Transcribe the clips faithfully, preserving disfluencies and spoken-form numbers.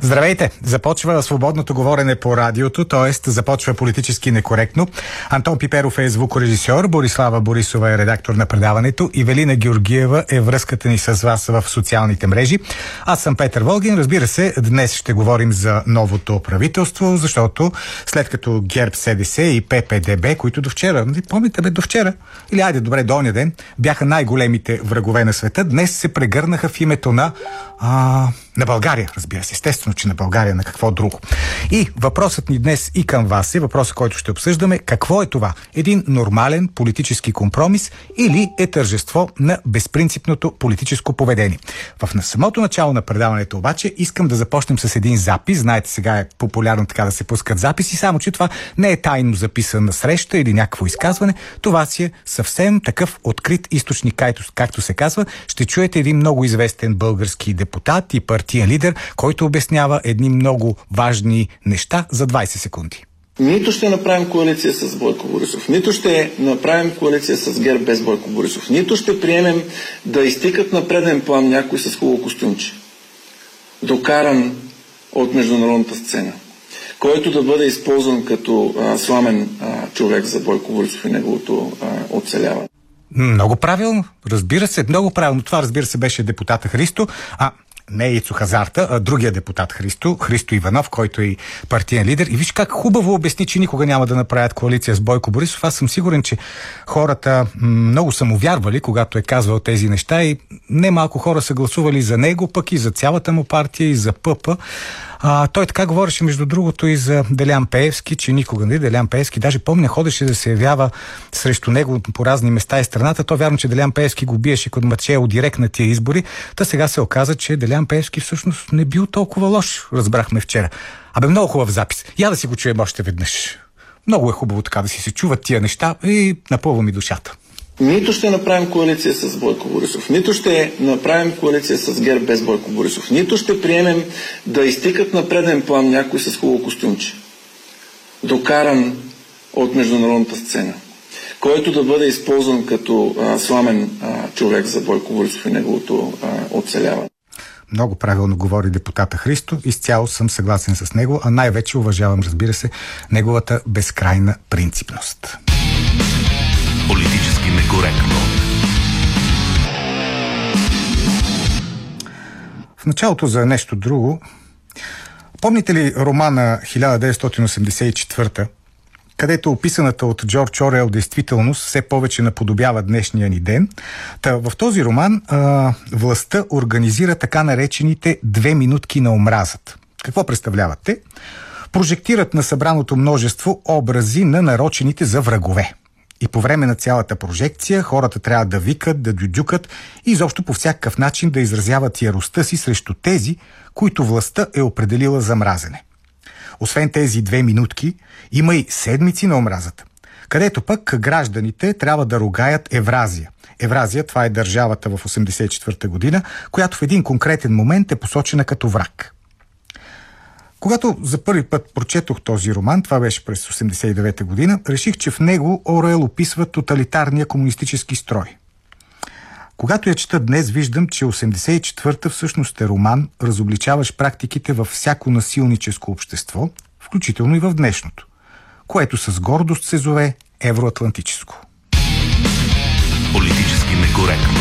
Здравейте! Започва свободното говорене по радиото, т.е. започва политически некоректно. Антон Пиперов е звукорежисьор, Борислава Борисова е редактор на предаването, Ивелина Георгиева е връзката ни с вас в социалните мрежи. Аз съм Петър Волгин. Разбира се, днес ще говорим за новото правителство, защото след като ГЕРБ, СДС и ППДБ, които до вчера, нали, помните бе, до вчера, или айде добре, до оня ден, бяха най-големите врагове на света, днес се прегърнаха в името на а, на България, разбира се. Естествено, че на България, на какво друго. И въпросът ни днес и към вас е, въпросът, който ще обсъждаме, какво е това? Един нормален политически компромис или е тържество на безпринципното политическо поведение? В на самото начало на предаването обаче искам да започнем с един запис. Знаете, сега е популярно така да се пускат записи, само че това не е тайно записана среща или някакво изказване. Това си е съвсем такъв открит източник, както, както се казва. Ще чуете един много известен български депутат и партиен лидер, който обяснява едни много важни неща за двайсет секунди. Нито ще направим коалиция с Бойко Борисов, нито ще направим коалиция с ГЕРБ без Бойко Борисов, нито ще приемем да изтикат на преден план някой с хубаво костюмче, докаран от международната сцена, който да бъде използван като а, сламен а, човек за Бойко Борисов и неговото а, оцеляване. Много правилно, разбира се, много правилно. Това, разбира се, беше депутата Христо, а не Ицо Хазарта, а другия депутат Христо, Христо Иванов, който е партиен лидер. И виж как хубаво обясни, че никога няма да направят коалиция с Бойко Борисов. Аз съм сигурен, че хората много са му вярвали, когато е казвал тези неща, и не малко хора са гласували за него, пък и за цялата му партия, и за ПП. А, той така говореше, между другото, и за Делян Пеевски, че никога не Делян Пеевски, даже помня, ходеше да се явява срещу него по разни места и страната. То вярно, че Делян Пеевски го биеше като Мачео директ на тия избори. Та сега се оказа, че Делян Пеевски всъщност не бил толкова лош, разбрахме вчера. Абе, много хубав запис. Я да си го чуем още веднъж. Много е хубаво така да си се чуват тия неща и напълва ми душата. Нито ще направим коалиция с Бойко Борисов, нито ще направим коалиция с ГЕРБ без Бойко Борисов, нито ще приемем да изтикат на преден план някой с хубаво костюмче, докаран от международната сцена, който да бъде използван като а, сламен а, човек за Бойко Борисов и неговото а, оцеляване. Много правилно говори депутата Христо. Изцяло съм съгласен с него, а най-вече уважавам, разбира се, неговата безкрайна принципност. Политически некоректно. В началото за нещо друго. Помните ли романа хиляда деветстотин осемдесет и четвърта, където описаната от Джордж Оруел действителност все повече наподобява днешния ни ден? Та в този роман а, властта организира така наречените две минутки на омразата. Какво представляват те? Прожектират на събраното множество образи на нарочените за врагове. И по време на цялата прожекция хората трябва да викат, да дюдюкат и изобщо по всякакъв начин да изразяват яростта си срещу тези, които властта е определила за мразене. Освен тези две минутки, има и седмици на омразата, където пък гражданите трябва да ругаят Евразия. Евразия, това е държавата в осемдесет и четвърта година, която в един конкретен момент е посочена като враг. Когато за първи път прочетох този роман, това беше през осемдесет и девета година, реших, че в него Оруел описва тоталитарния комунистически строй. Когато я чета днес, виждам, че осемдесет и четвърта всъщност е роман, разобличаващ практиките във всяко насилническо общество, включително и в днешното, което с гордост се зове евроатлантическо. Политически некоректно.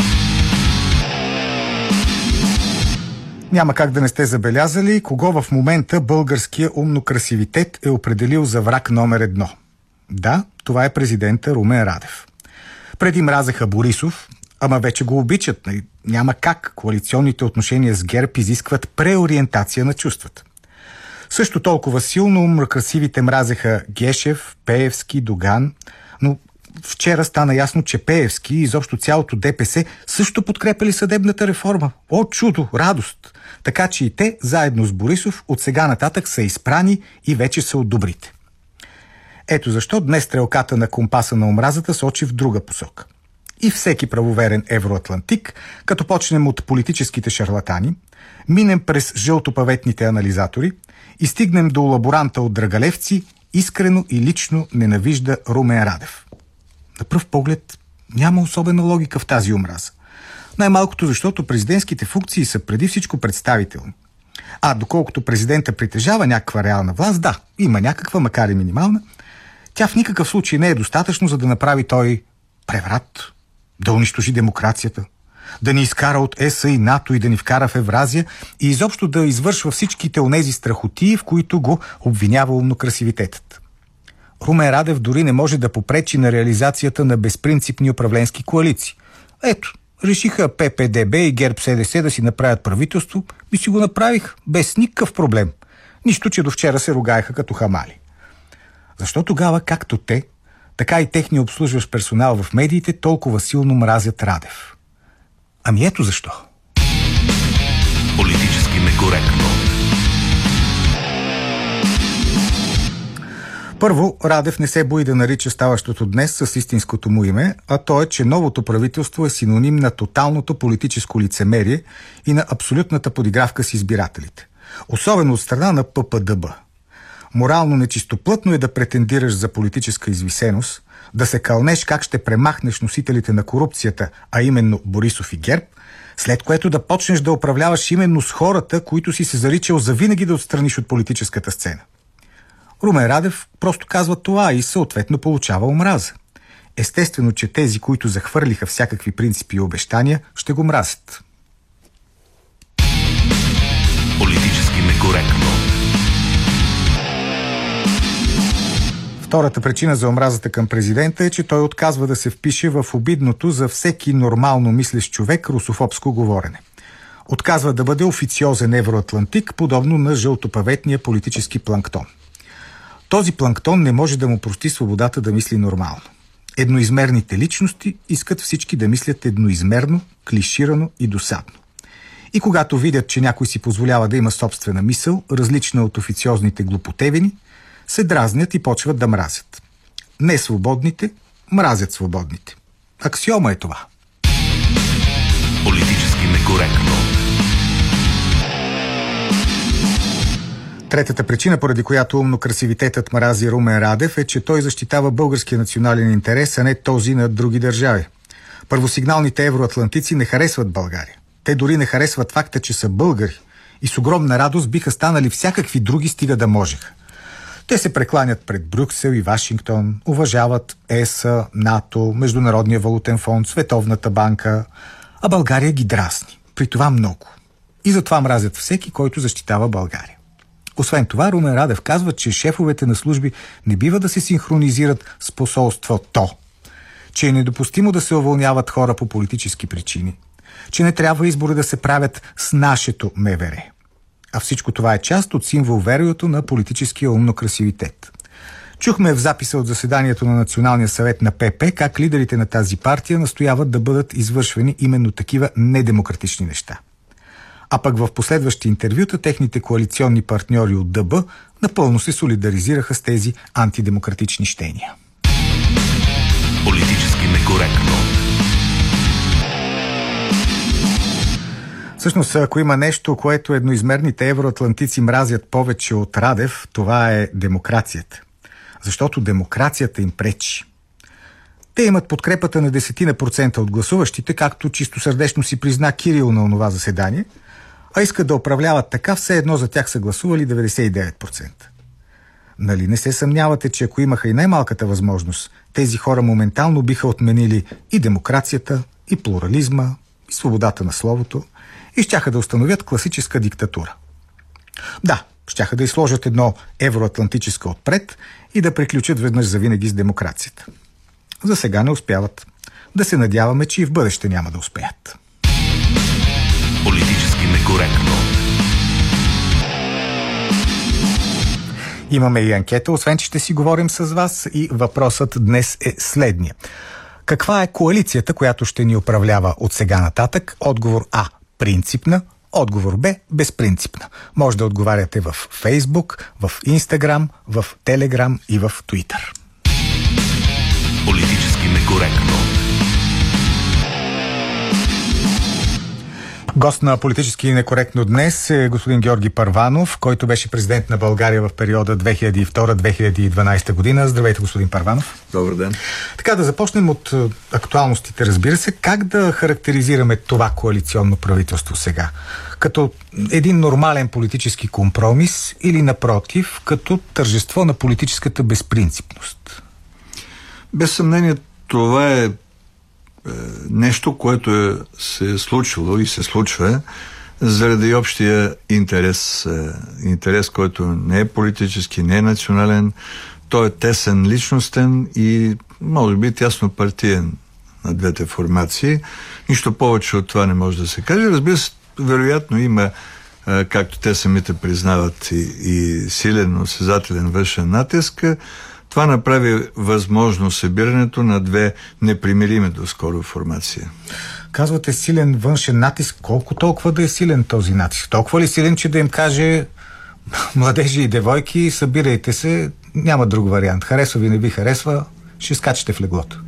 Няма как да не сте забелязали кого в момента българския умно-красивитет е определил за враг номер едно. Да, това е президента Румен Радев. Преди мразеха Борисов, ама вече го обичат. Няма как. Коалиционните отношения с ГЕРБ изискват преориентация на чувствата. Също толкова силно умно-красивите мразеха Гешев, Пеевски, Доган, но вчера стана ясно, че Пеевски и изобщо цялото ДПС също подкрепили съдебната реформа. О, чудо, радост! Така че и те, заедно с Борисов, от сега нататък са изпрани и вече са от добрите. Ето защо днес стрелката на компаса на омразата сочи в друга посока. И всеки правоверен евроатлантик, като почнем от политическите шарлатани, минем през жълтопаветните анализатори и стигнем до лаборанта от Драгалевци, искрено и лично ненавижда Румен Радев. На пръв поглед няма особена логика в тази омраза. Най-малкото защото президентските функции са преди всичко представителни. А доколкото президента притежава някаква реална власт, да, има някаква, макар и минимална, тя в никакъв случай не е достатъчно, за да направи той преврат, да унищожи демокрацията, да ни изкара от ЕС и НАТО и да ни вкара в Евразия и изобщо да извършва всичките онези страхотии, в които го обвинява умнокрасивитетът. Румен Радев дори не може да попречи на реализацията на безпринципни управленски коалиции. Ето, решиха П П Д Б и ГЕРБ С Д С да си направят правителство и си го направих без никакъв проблем. Нищо, че до вчера се ругаеха като хамали. Защо тогава, както те, така и техния обслужващ персонал в медиите толкова силно мразят Радев? Ами ето защо. Политически некоректно. Първо, Радев не се бои да нарича ставащото днес с истинското му име, а то е, че новото правителство е синоним на тоталното политическо лицемерие и на абсолютната подигравка с избирателите. Особено от страна на П П Д Б. Морално нечистоплътно е да претендираш за политическа извисеност, да се кълнеш как ще премахнеш носителите на корупцията, а именно Борисов и ГЕРБ, след което да почнеш да управляваш именно с хората, които си се заричал завинаги да отстраниш от политическата сцена. Румен Радев просто казва това и съответно получава омраза. Естествено, че тези, които захвърлиха всякакви принципи и обещания, ще го мразят. Политически некоректно. Втората причина за омразата към президента е, че той отказва да се впише в обидното за всеки нормално мислещ човек русофобско говорене. Отказва да бъде официозен евроатлантик, подобно на жълтопаветния политически планктон. Този планктон не може да му прости свободата да мисли нормално. Едноизмерните личности искат всички да мислят едноизмерно, клиширано и досадно. И когато видят, че някой си позволява да има собствена мисъл, различна от официозните глупотевини, се дразнят и почват да мразят. Не свободните, мразят свободните. Аксиома е това. Политически некоректно. Третата причина, поради която умнокрасивитетът мрази Румен Радев, е, че той защитава българския национален интерес, а не този на други държави. Първосигналните евроатлантици не харесват България. Те дори не харесват факта, че са българи и с огромна радост биха станали всякакви други, стига да можеха. Те се прекланят пред Брюксел и Вашингтон, уважават ЕС, НАТО, Международния валутен фонд, Световната банка, а България ги дразни. При това много. И затова мразят всеки, който защитава България. Освен това, Румен Радев казва, че шефовете на служби не бива да се синхронизират с посолството, че е недопустимо да се уволняват хора по политически причини, че не трябва избори да се правят с нашето М В Р. А всичко това е част от символ верието на политическия умнокрасивитет. Чухме в записа от заседанието на Националния съвет на П П как лидерите на тази партия настояват да бъдат извършвани именно такива недемократични неща. А пък в последващи интервюта техните коалиционни партньори от Д Б напълно се солидаризираха с тези антидемократични щения. Политически некоректно. Всъщност, ако има нещо, което едноизмерните евроатлантици мразят повече от Радев, това е демокрацията. Защото демокрацията им пречи. Те имат подкрепата на десетина процента от гласуващите, както чистосърдечно си призна Кирил на онова заседание, а искат да управляват така, все едно за тях са гласували деветдесет и девет процента. Нали не се съмнявате, че ако имаха и най-малката възможност, тези хора моментално биха отменили и демокрацията, и плурализма, и свободата на словото, и щяха да установят класическа диктатура. Да, щяха да изложат едно евроатлантическо отпред и да приключат веднъж завинаги с демокрацията. За сега не успяват. Да се надяваме, че и в бъдеще няма да успеят. Политически некоректно. Имаме и анкета, освен че ще си говорим с вас, и въпросът днес е следния. Каква е коалицията, която ще ни управлява от сега нататък? Отговор А – принципна, отговор Б – безпринципна. Може да отговаряте в Фейсбук, в Инстаграм, в Телеграм и в Туитър. Политически некоректно. Гост на Политически некоректно днес е господин Георги Първанов, който беше президент на България в периода две хиляди и втора - две хиляди и дванадесета година. Здравейте, господин Първанов. Добър ден. Така, да започнем от актуалностите, разбира се. Как да характеризираме това коалиционно правителство сега? Като един нормален политически компромис или напротив, като тържество на политическата безпринципност? Без съмнение, това е нещо, което е, се е случило и се случва заради общия интерес. Интерес, който не е политически, не е национален, той е тесен, личностен и може би тясно партиен на двете формации. Нищо повече от това не може да се каже. Разбира се, вероятно има, както те самите признават, и, и силен, осезателен външен натиск. Това направи възможно събирането на две непримирими доскоро формации. Казвате силен външен натиск. Колко толкова да е силен този натиск? Толкова ли силен, че да им каже: младежи и девойки, събирайте се, няма друг вариант. Харесва ви, не ви харесва, ще скачате в леглото?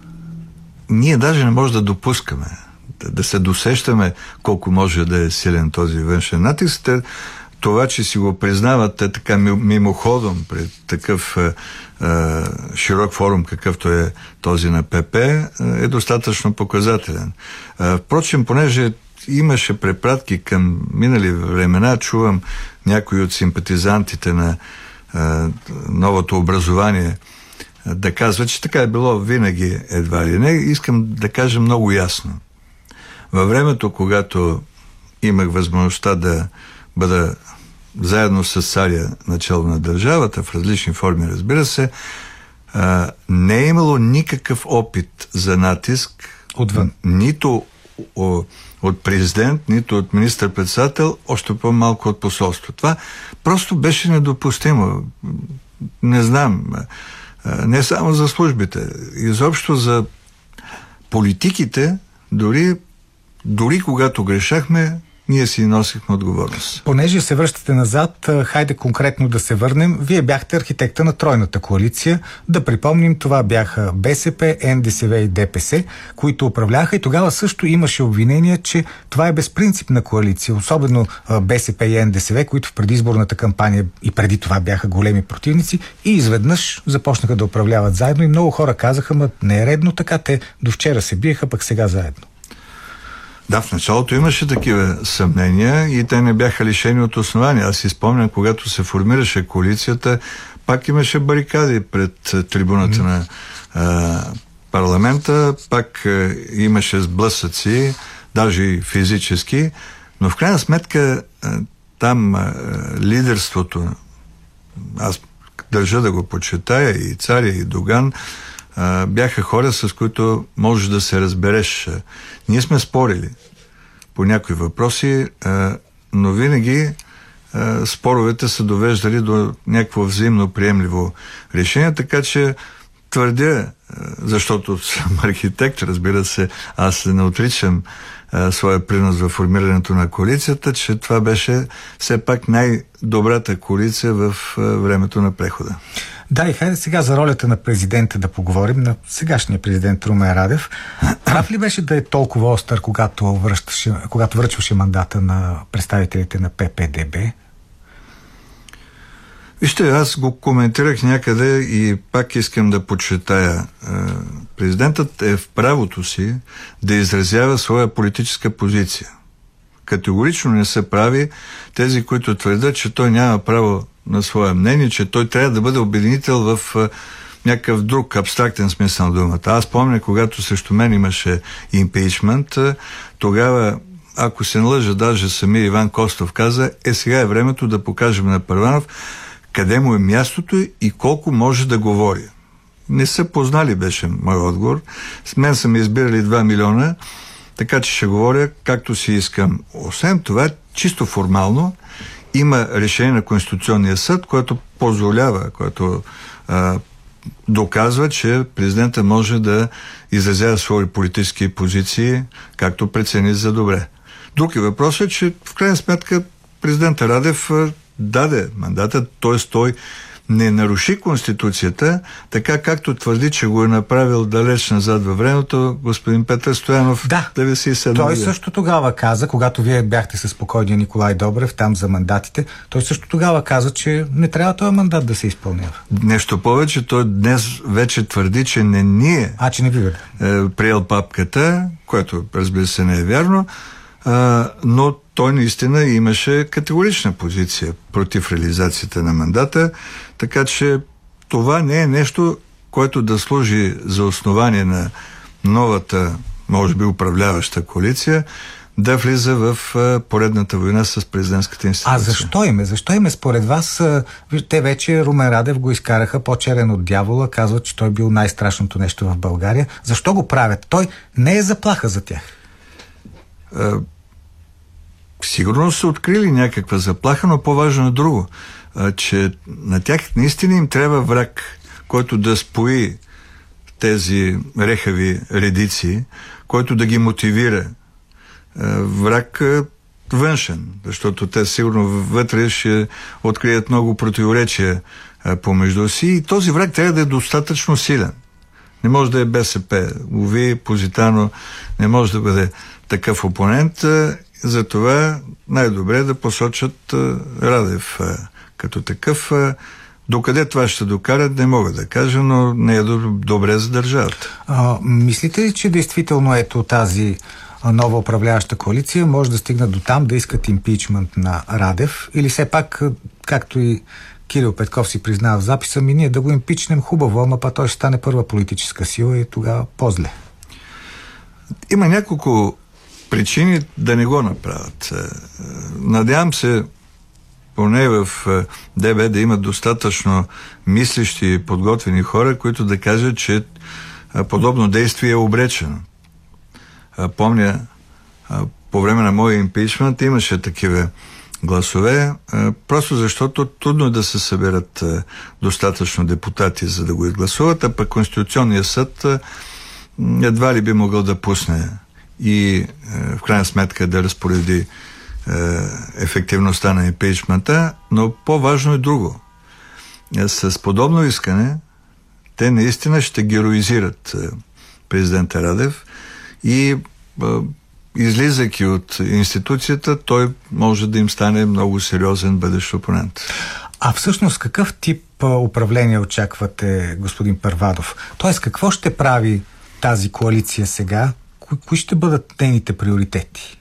Ние даже не може да допускаме, да, да се досещаме колко може да е силен този външен натиск. Това, че си го признават е така мимоходом пред такъв е, е, широк форум, какъвто е този на ПП, е достатъчно показателен. Е, впрочем, понеже имаше препратки към минали времена, чувам някои от симпатизантите на е, новото образование е, да казват, че така е било винаги едва ли не. Искам да кажа много ясно. Във времето, когато имах възможността да бъда заедно с царя начало на държавата, в различни форми, разбира се, а, не е имало никакъв опит за натиск отвън. Нито о, от президент, нито от министър-председател, още по-малко от посолство. Това просто беше недопустимо. Не знам. А, не само за службите. Изобщо за политиките, дори, дори когато грешахме, ние си носихме отговорност. Понеже се връщате назад, хайде конкретно да се върнем. Вие бяхте архитекта на тройната коалиция. Да припомним, това бяха БСП, НДСВ и ДПС, които управляха, и тогава също имаше обвинения, че това е безпринципна коалиция. Особено БСП и НДСВ, които в предизборната кампания и преди това бяха големи противници, и изведнъж започнаха да управляват заедно и много хора казаха: ма не е редно така, те до вчера се биеха, пък сега заедно. Да, в началото имаше такива съмнения и те не бяха лишени от основания. Аз си спомням, когато се формираше коалицията, пак имаше барикади пред трибуната mm. на а, парламента, пак а, имаше сблъсъци, даже и физически, но в крайна сметка а, там а, лидерството, аз държа да го почитая, и царя, и Доган, Uh, бяха хора, с които можеш да се разбереш. Uh, ние сме спорили по някои въпроси, uh, но винаги uh, споровете са довеждали до някакво взаимно приемливо решение, така че твърдя, uh, защото съм архитект, разбира се, аз не отричам uh, своя принос в формирането на коалицията, че това беше все пак най-добрата коалиция в uh, времето на прехода. Да, и хайде сега за ролята на президента да поговорим, на сегашния президент Румен Радев. Прав ли беше да е толкова остър, когато, връщаше, когато връчваше мандата на представителите на П П Д Б? Вижте, аз го коментирах някъде и пак искам да подчертая. Президентът е в правото си да изразява своя политическа позиция. Категорично не се прави тези, които твърдят, че той няма право на свое мнение, че той трябва да бъде обединител в а, някакъв друг абстрактен смисъл на думата. Аз помня, когато срещу мен имаше импичмент, тогава, ако се не лъжа, даже самия Иван Костов каза: е, сега е времето да покажем на Първанов къде му е мястото и колко може да говори. Не са познали, беше мой отговор. С мен са ми избирали два милиона, така че ще говоря както си искам. Освен това, чисто формално, има решение на Конституционния съд, което позволява, което а, доказва, че президента може да изразява свои политически позиции, както прецени за добре. Друг е въпрос е, че в крайна сметка президента Радев а, даде мандата, т.е. той не наруши Конституцията, така както твърди, че го е направил далеч назад във времето господин Петър Стоянов. Да, деветдесет и седма той също тогава каза, когато вие бяхте с покойния Николай Добрев там за мандатите, той също тогава каза, че не трябва този мандат да се изпълнява. Нещо повече, той днес вече твърди, че не ние а, че не ви е приел папката, което разбира се не е вярно, а, но той наистина имаше категорична позиция против реализацията на мандата, така че това не е нещо, което да служи за основание на новата, може би, управляваща коалиция, да влиза в поредната война с президентската институция. А защо име? Защо име според вас? Те вече Румен Радев го изкараха по-черен от дявола, казват, че той бил най-страшното нещо в България. Защо го правят? Той не е заплаха за тях. А, сигурно са открили някаква заплаха, но по-важно е друго, а, че на тях наистина им трябва враг, който да спои тези рехави редици, който да ги мотивира. Враг външен, защото те сигурно вътре ще открият много противоречия помежду си и този враг трябва да е достатъчно силен. Не може да е БСП, Ови, Позитано, не може да бъде такъв опонент, затова най-добре е да посочат Радев като такъв. Докъде това ще докарат, не мога да кажа, но не е добре за държавата. А, мислите ли, че действително ето тази нова управляваща коалиция може да стигнат до там да искат импичмент на Радев, или все пак, както и Кирил Петков си признава в записа ми, ние да го импичнем хубаво, ама па той ще стане първа политическа сила и тогава по-зле. Има няколко причини да не го направят. Надявам се поне в ДБ да имат достатъчно мислещи и подготвени хора, които да кажат, че подобно действие е обречено. Помня, по време на моя импичмент имаше такива гласове, просто защото трудно е да се съберат достатъчно депутати, за да го изгласуват, а пък Конституционният съд едва ли би могъл да пусне и в крайна сметка да разпореди ефективността на импичмента, но по-важно е друго. С подобно искане те наистина ще героизират президента Радев и излизайки от институцията, той може да им стане много сериозен бъдещ опонент. А всъщност какъв тип управление очаквате, господин Първанов? Тоест какво ще прави тази коалиция сега? Ко- кои ще бъдат нейните приоритети?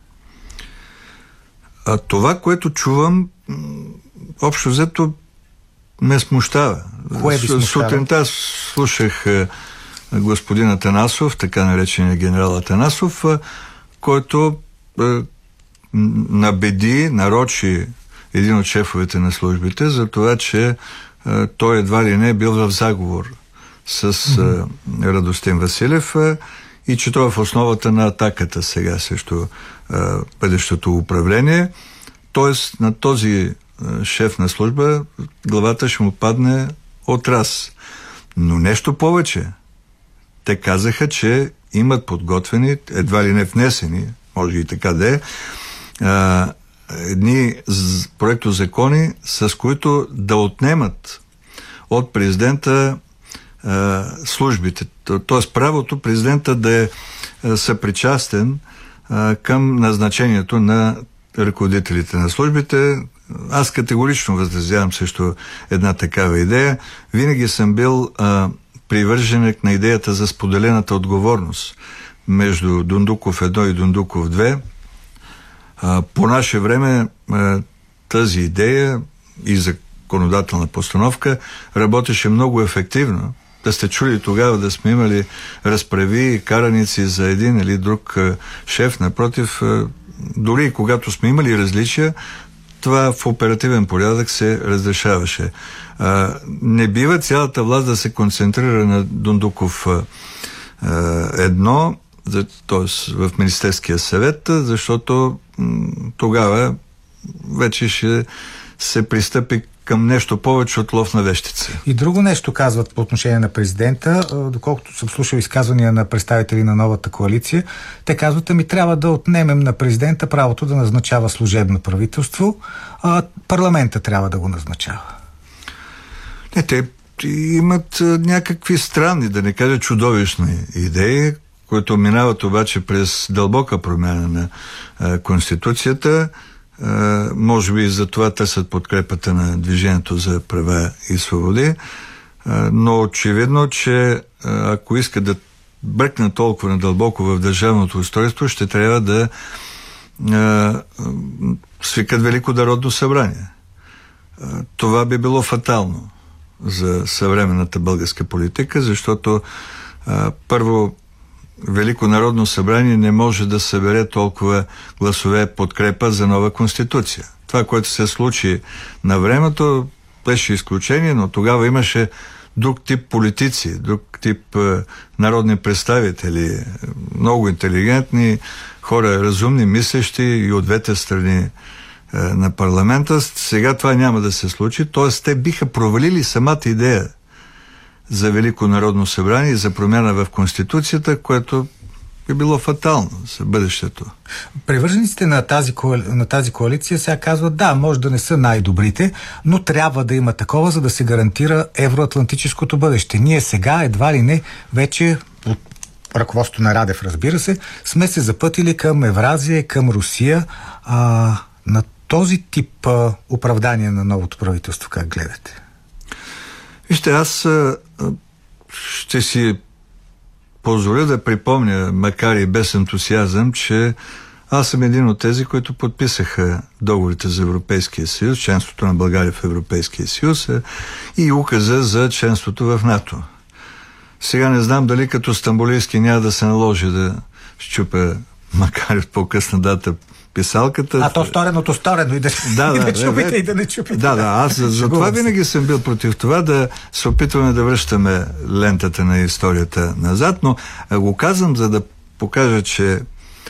А това, което чувам, общо взето ме смущава. Кое ви смущава? Сутринта слушах господин Атанасов, така наречения генерал Атанасов, който е, набеди, нарочи един от шефовете на службите за това, че е, той едва ли не е бил в заговор с е, Радостин Василев е, и че той е в основата на атаката сега срещу е, бъдещото управление. Тоест на този е, шеф на служба главата ще му падне от раз. Но нещо повече. Те казаха, че имат подготвени, едва ли не внесени, може и така да е, а, едни проектозакони, с които да отнемат от президента а, службите. Тоест правото президента да е съпричастен а, към назначението на ръководителите на службите. Аз категорично възразявам срещу една такава идея. Винаги съм бил а, привърженик на идеята за споделената отговорност между Дондуков едно и Дондуков две. А, по наше време а, тази идея и законодателна постановка работеше много ефективно. Да сте чули тогава да сме имали разправи и караници за един или друг а, шеф. Напротив, а, дори и когато сме имали различия, това в оперативен порядък се разрешаваше. А, не бива цялата власт да се концентрира на Дондуков едно, т.е. в Министерския съвет, защото м- тогава вече ще се пристъпи към нещо повече от лов на вещица. И друго нещо казват по отношение на президента, доколкото съм слушал изказвания на представители на новата коалиция, те казват, ами трябва да отнемем на президента правото да назначава служебно правителство, а парламента трябва да го назначава. Не, те имат а, някакви странни, да не кажа чудовищни идеи, които минават обаче през дълбока промяна на а, Конституцията. А, може би и за това търсят подкрепата на Движението за права и свободи, а, но очевидно, че а, ако искат да бръкнат толкова надълбоко в държавното устройство, ще трябва да а, свикат Велико народно събрание. А, това би било фатално за съвременната българска политика, защото а, първо Велико народно събрание не може да събере толкова гласове подкрепа за нова конституция. Това, което се случи на времето, беше изключение, но тогава имаше друг тип политици, друг тип е, народни представители, много интелигентни хора, разумни, мислещи и от двете страни е, на парламента. Сега това няма да се случи, т.е. те биха провалили самата идея за Велико народно събрание и за промяна в Конституцията, което би било фатално за бъдещето. Привържениците на тази, на тази коалиция сега казват, да, може да не са най-добрите, но трябва да има такова, за да се гарантира евроатлантическото бъдеще. Ние сега едва ли не вече от ръководството на Радев, разбира се, сме се запътили към Евразия, към Русия. А, на този тип а, оправдание на новото правителство как гледате? Вижте, аз а, ще си позволя да припомня, макар и без ентусиазъм, че аз съм един от тези, които подписаха договорите за Европейския съюз, членството на България в Европейския съюз и указа за членството в НАТО. Сега не знам дали като стамбулийски няма да се наложи да щупя, макар и от по-късна дата, писалката. А то стореното сторено и да, да, и да, да чупите бе, и да не чупите. Да, да, аз за, за това винаги съм бил против това да се опитваме да връщаме лентата на историята назад, но го казвам, за да покажа, че е,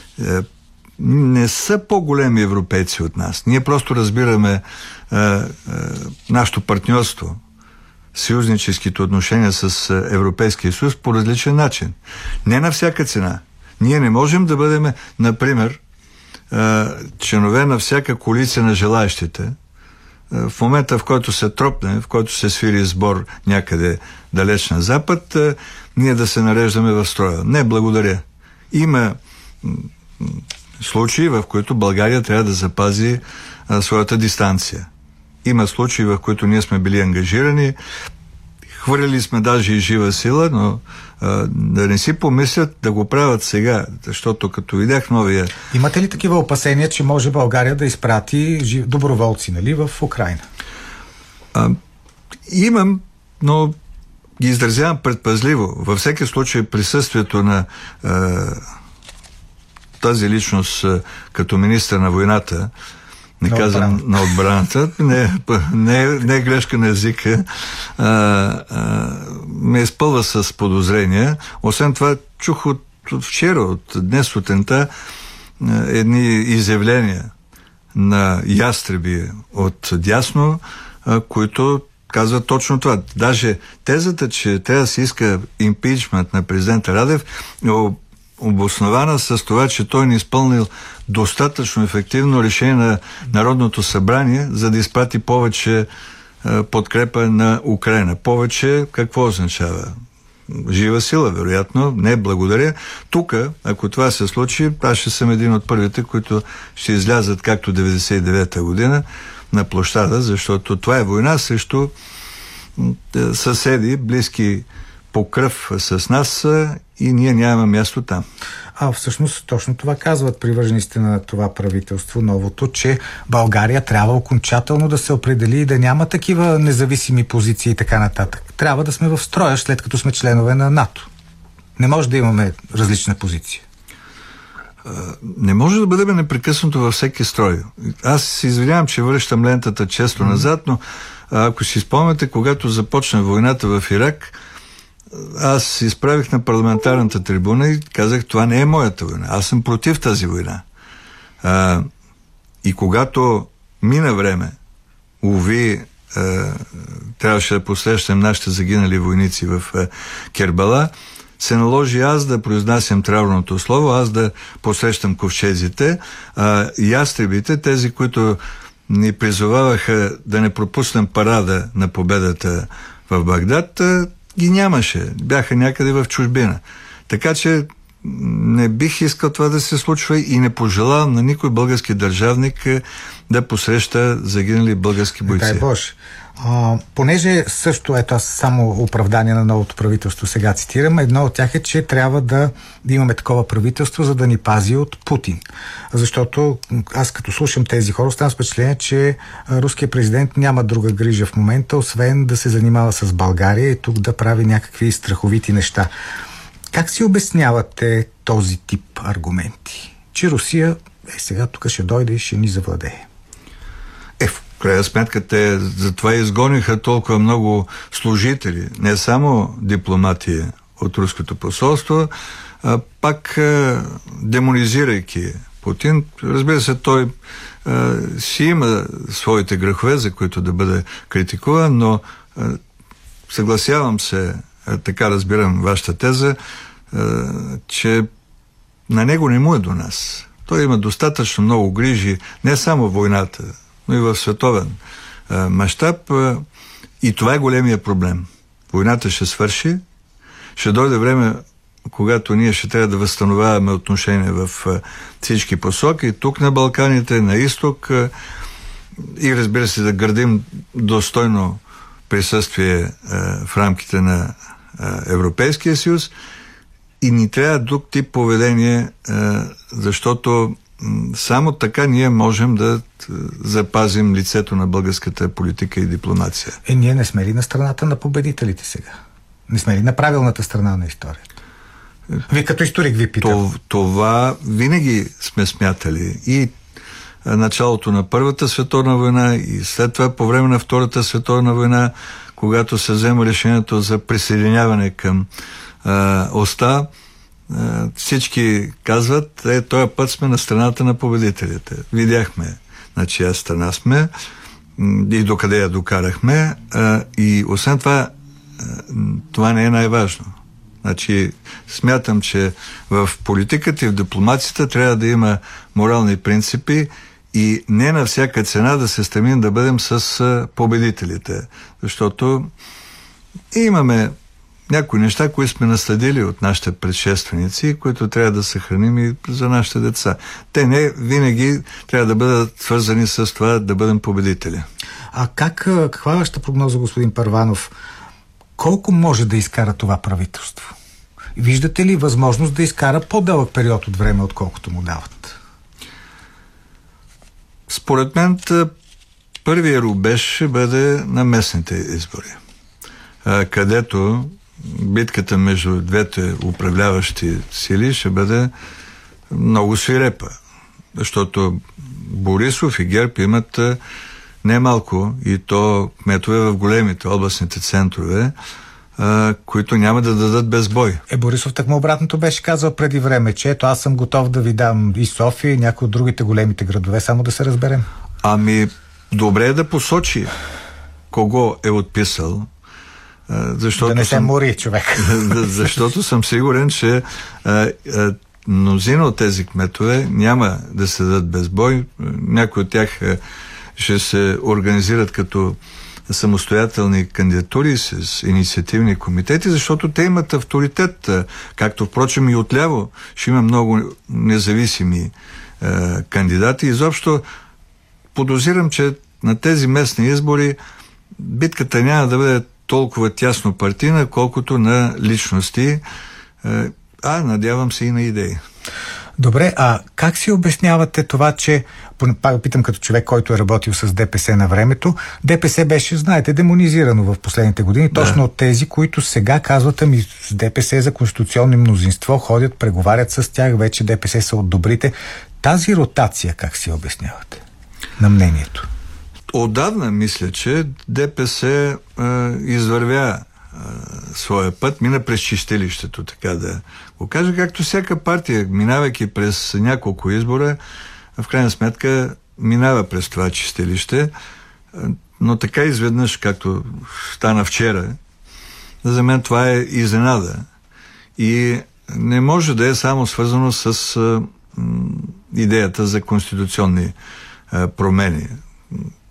не са по-големи европейци от нас. Ние просто разбираме е, е, нашето партньорство, съюзническите отношения с Европейския съюз по различен начин. Не на всяка цена. Ние не можем да бъдем, например, членове на всяка коалиция на желаещите. В момента, в който се тропне, в който се свири сбор някъде далеч на запад, ние да се нареждаме в строя. Не, благодаря. Има случаи, в които България трябва да запази а, своята дистанция. Има случаи, в които ние сме били ангажирани, хвърляли сме даже и жива сила, но а, да не си помислят да го правят сега, защото като видях новия... Имате ли такива опасения, че може България да изпрати жив... доброволци, нали, в Украйна? А, имам, но ги изразявам предпазливо. Във всеки случай присъствието на а, тази личност а, като министър на войната, не на казвам отбраната. на отбраната, не, не, не е грешка на езика, а, а, ме изпълва с подозрения. Освен това, чух от, от вчера, от днес сутринта, едни изявления на ястреби от дясно, а, които казват точно това. Даже тезата, че трябва да се иска импичмент на президента Радев, е обоснована с това, че той не изпълнил достатъчно ефективно решение на Народното събрание, за да изпрати повече е, подкрепа на Украйна. Повече какво означава? Жива сила, вероятно. Не, благодаря. Тук, ако това се случи, аз ще съм един от първите, които ще излязат както деветдесет и девета година на площада, защото това е война срещу е, съседи, близки по кръв с нас и ние нямаме място там. А всъщност точно това казват привържениците на това правителство, новото, че България трябва окончателно да се определи и да няма такива независими позиции и така нататък. Трябва да сме в строя, след като сме членове на НАТО. Не може да имаме различна позиция. Не може да бъдем непрекъснато във всеки строй. Аз се извинявам, че връщам лентата често mm-hmm. назад, но ако си спомняте, когато започна войната в Ирак, аз изправих на парламентарната трибуна и казах, това не е моята война. Аз съм против тази война. А, и когато мина време, уви, а, трябваше да посрещам нашите загинали войници в а, Кербала, се наложи аз да произнасям траурното слово, аз да посрещам ковчезите, а ястребите, тези, които ни призоваваха да не пропуснем парада на победата в Багдад, ги нямаше. Бяха някъде в чужбина. Така че не бих искал това да се случва и не пожелавам на никой български държавник да посреща загинали български бойци. Дай Боже. А, понеже също, ето аз само оправдание на новото правителство сега цитирам, едно от тях е, че трябва да, да имаме такова правителство, за да ни пази от Путин. Защото аз като слушам тези хора, оставам с впечатление, че руският президент няма друга грижа в момента, освен да се занимава с България и тук да прави някакви страховити неща. Как си обяснявате този тип аргументи? Че Русия е сега тук ще дойде и ще ни завладее. Е, в крайна сметка те затова изгониха толкова много служители, не само дипломати от руското посолство, а пак а, демонизирайки Путин. Разбира се, той а, си има своите грехове, за които да бъде критикуван, но а, съгласявам се, а, така разбирам вашата теза, а, че на него не му е до нас. Той има достатъчно много грижи, не само войната, но и в световен а, мащаб. А, и това е големия проблем. Войната ще свърши, ще дойде време, когато ние ще трябва да възстановяваме отношения в а, всички посоки, тук на Балканите, на изток, а, и разбира се да градим достойно присъствие а, в рамките на а, Европейския съюз. И ни трябва друг тип поведение, а, защото само така ние можем да запазим лицето на българската политика и дипломация. Е, ние не сме ли на страната на победителите сега? Не сме ли на правилната страна на историята? Вие като историк ви питам. Това, това винаги сме смятали. И началото на Първата световна война, и след това по време на Втората световна война, когато се взема решението за присъединяване към а, ОСТА, всички казват, е, този път сме на страната на победителите. Видяхме на чия страна сме и докъде я докарахме. И освен това, това не е най-важно. Значи, смятам, че в политиката и в дипломацията трябва да има морални принципи и не на всяка цена да се стремим да бъдем с победителите. Защото имаме някои неща, които сме наследили от нашите предшественици, които трябва да съхраним и за нашите деца. Те не винаги трябва да бъдат свързани с това да бъдем победители. А как, каква е вашата прогноза, господин Първанов? Колко може да изкара това правителство? Виждате ли възможност да изкара по-дълъг период от време, отколкото му дават? Според мен първият рубеж ще бъде на местните избори, където битката между двете управляващи сили ще бъде много свирепа. Защото Борисов и ГЕРБ имат немалко, и то кметове в големите областните центрове, а, които няма да дадат без бой. Е, Борисов такмо обратното беше казал преди време, че ето аз съм готов да ви дам и София, и някои от другите големите градове, само да се разберем. Ами, добре е да посочи кого е отписал, защото да не се съм, мори човек. Защото съм сигурен, че а, а, мнозина от тези кметове няма да се дадат без бой. Някои от тях а, ще се организират като самостоятелни кандидатури с инициативни комитети, защото те имат авторитет, както впрочем и отляво ще има много независими а, кандидати. Изобщо подозирам, че на тези местни избори битката няма да бъде толкова тясно партийна, колкото на личности, а надявам се и на идеи. Добре, а как си обяснявате това, че, пак питам като човек, който е работил с ДПС на времето, ДПС беше, знаете, демонизирано в последните години, да. Точно от тези, които сега казват, ами с ДПС за конституционно мнозинство, ходят, преговарят с тях, вече ДПС са от добрите. Тази ротация как си обяснявате на мнението? Отдавна мисля, че ДПС а, извървя а, своя път, мина през чистилището, така да го кажа, както всяка партия, минавайки през няколко избора, в крайна сметка минава през това чистилище, но така изведнъж, както стана вчера, за мен това е изненада. И не може да е само свързано с а, м, идеята за конституционни а, промени.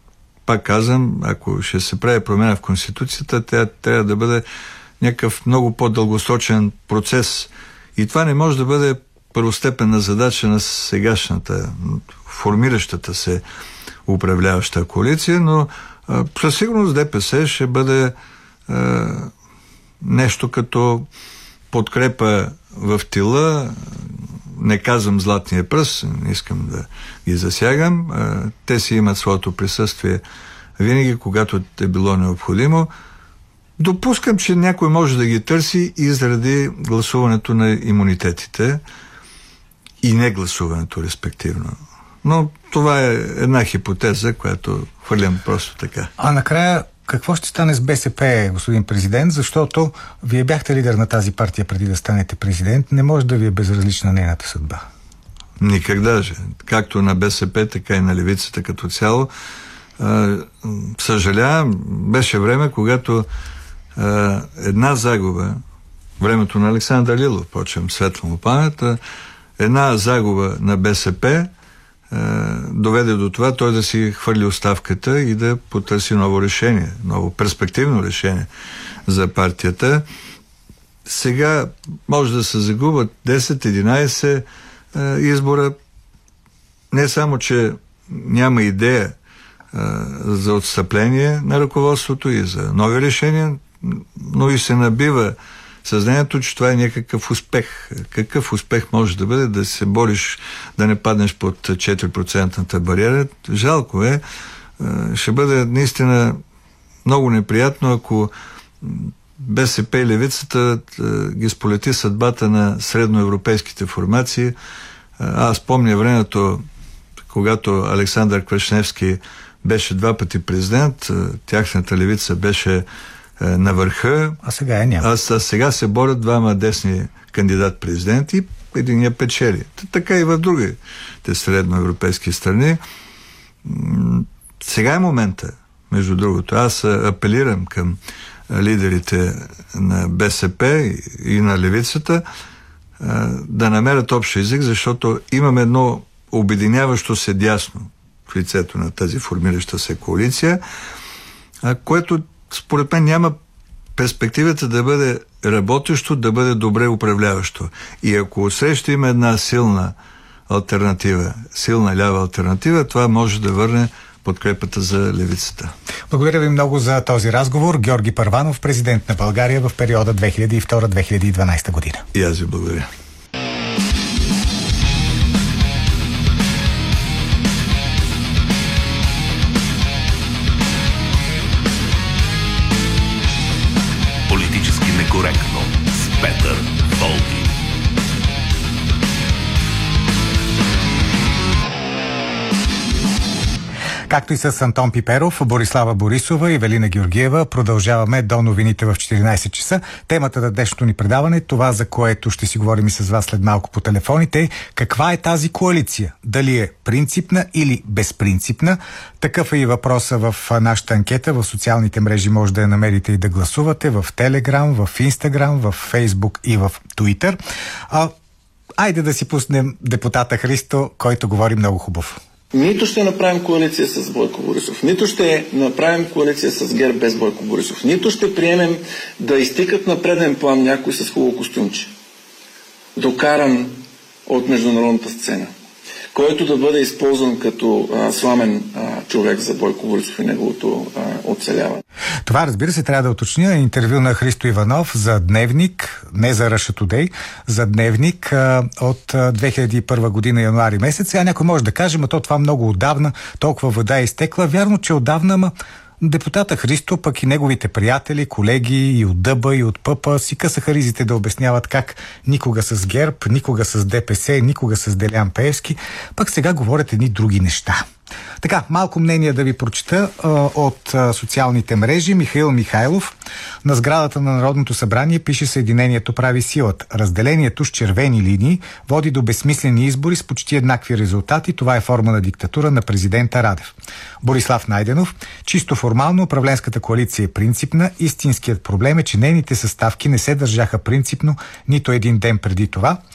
пак казвам, ако ще се прави промяна в Конституцията, тя трябва да бъде някакъв много по-дългосрочен процес. И това не може да бъде първостепенна задача на сегашната, формиращата се управляваща коалиция, но със сигурност ДПС ще бъде а, нещо като подкрепа в тила. Не казвам златния пръст, не искам да ги засягам. А, те си имат своето присъствие винаги, когато е било необходимо. Допускам, че някой може да ги търси и заради гласуването на имунитетите и не гласуването, респективно. Но това е една хипотеза, която хвърлям просто така. А накрая, какво ще стане с БСП, господин президент? Защото вие бяхте лидер на тази партия преди да станете президент. Не може да ви е безразлична нейната съдба. Никак даже. Както на БСП, така и на левицата като цяло. А, съжалявам, беше време, когато а, една загуба, времето на Александър Лилов, почвам светла му памет, една загуба на БСП доведе до това той да си хвърли оставката и да потърси ново решение, ново перспективно решение за партията. Сега може да се загубят десет-единайсет избора. Не само, че няма идея за отстъпление на ръководството и за нови решения, но и се набива съзнанието, че това е някакъв успех. Какъв успех може да бъде да се бориш, да не паднеш под четири процента бариера? Жалко е. Ще бъде наистина много неприятно, ако БСП и левицата ги сполети съдбата на средноевропейските формации. Аз помня времето, когато Александър Квашневски беше два пъти президент, тяхната левица беше на върха. А сега е няма. А, а сега се борят двама десни кандидат-президенти, един я печели. Така и в другите средноевропейски страни. Сега е момента, между другото. Аз апелирам към лидерите на БСП и на левицата да намерят общ език, защото имаме едно обединяващо се дясно в лицето на тази формираща се коалиция, което според мен няма перспективата да бъде работещо, да бъде добре управляващо. И ако срещу има една силна алтернатива, силна лява алтернатива, това може да върне подкрепата за левицата. Благодаря ви много за този разговор. Георги Първанов, президент на България в периода две хиляди и втора - две хиляди и дванайсета година. И аз ви благодаря. Политически некоректно с Петър Волгин. Както и с Антон Пиперов, Борислава Борисова и Велина Георгиева, продължаваме до новините в четиринайсет часа. Темата на днешното ни предаване, това за което ще си говорим и с вас след малко по телефоните, е каква е тази коалиция? Дали е принципна или безпринципна? Такъв е и въпроса в нашата анкета. В социалните мрежи може да я намерите и да гласувате в Телеграм, в Инстаграм, в Фейсбук и в Туитър. А, айде да си пуснем депутата Христо, който говори много хубаво. Нито ще направим коалиция с Бойко Борисов, нито ще направим коалиция с ГЕРБ без Бойко Борисов, нито ще приемем да изтикат на преден план някой с хубаво костюмче, докаран от международната сцена, който да бъде използван като а, сламен а, човек за Бойко Борисов и неговото а, оцеляване. Това, разбира се, трябва да уточня интервю на Христо Иванов за Дневник, не за Russia Today, за Дневник а, от а, две хиляди и първа година, януари месец. Сега някой може да каже, ма то това много отдавна, толкова вода е изтекла. Вярно, че отдавна, ма депутата Христо, пък и неговите приятели, колеги и от ДБ, и от ПП си късаха ризите да обясняват как никога с ГЕРБ, никога с ДПС, никога с Делян Пеевски, пък сега говорят едни други неща. Така, малко мнение да ви прочета а, от а, социалните мрежи. Михаил Михайлов: на сградата на Народното събрание пише "Съединението прави силата. Разделението с червени линии води до безсмислени избори с почти еднакви резултати. Това е форма на диктатура на президента Радев." Борислав Найденов: чисто формално управленската коалиция е принципна. Истинският проблем е, че нейните съставки не се държаха принципно нито един ден преди това.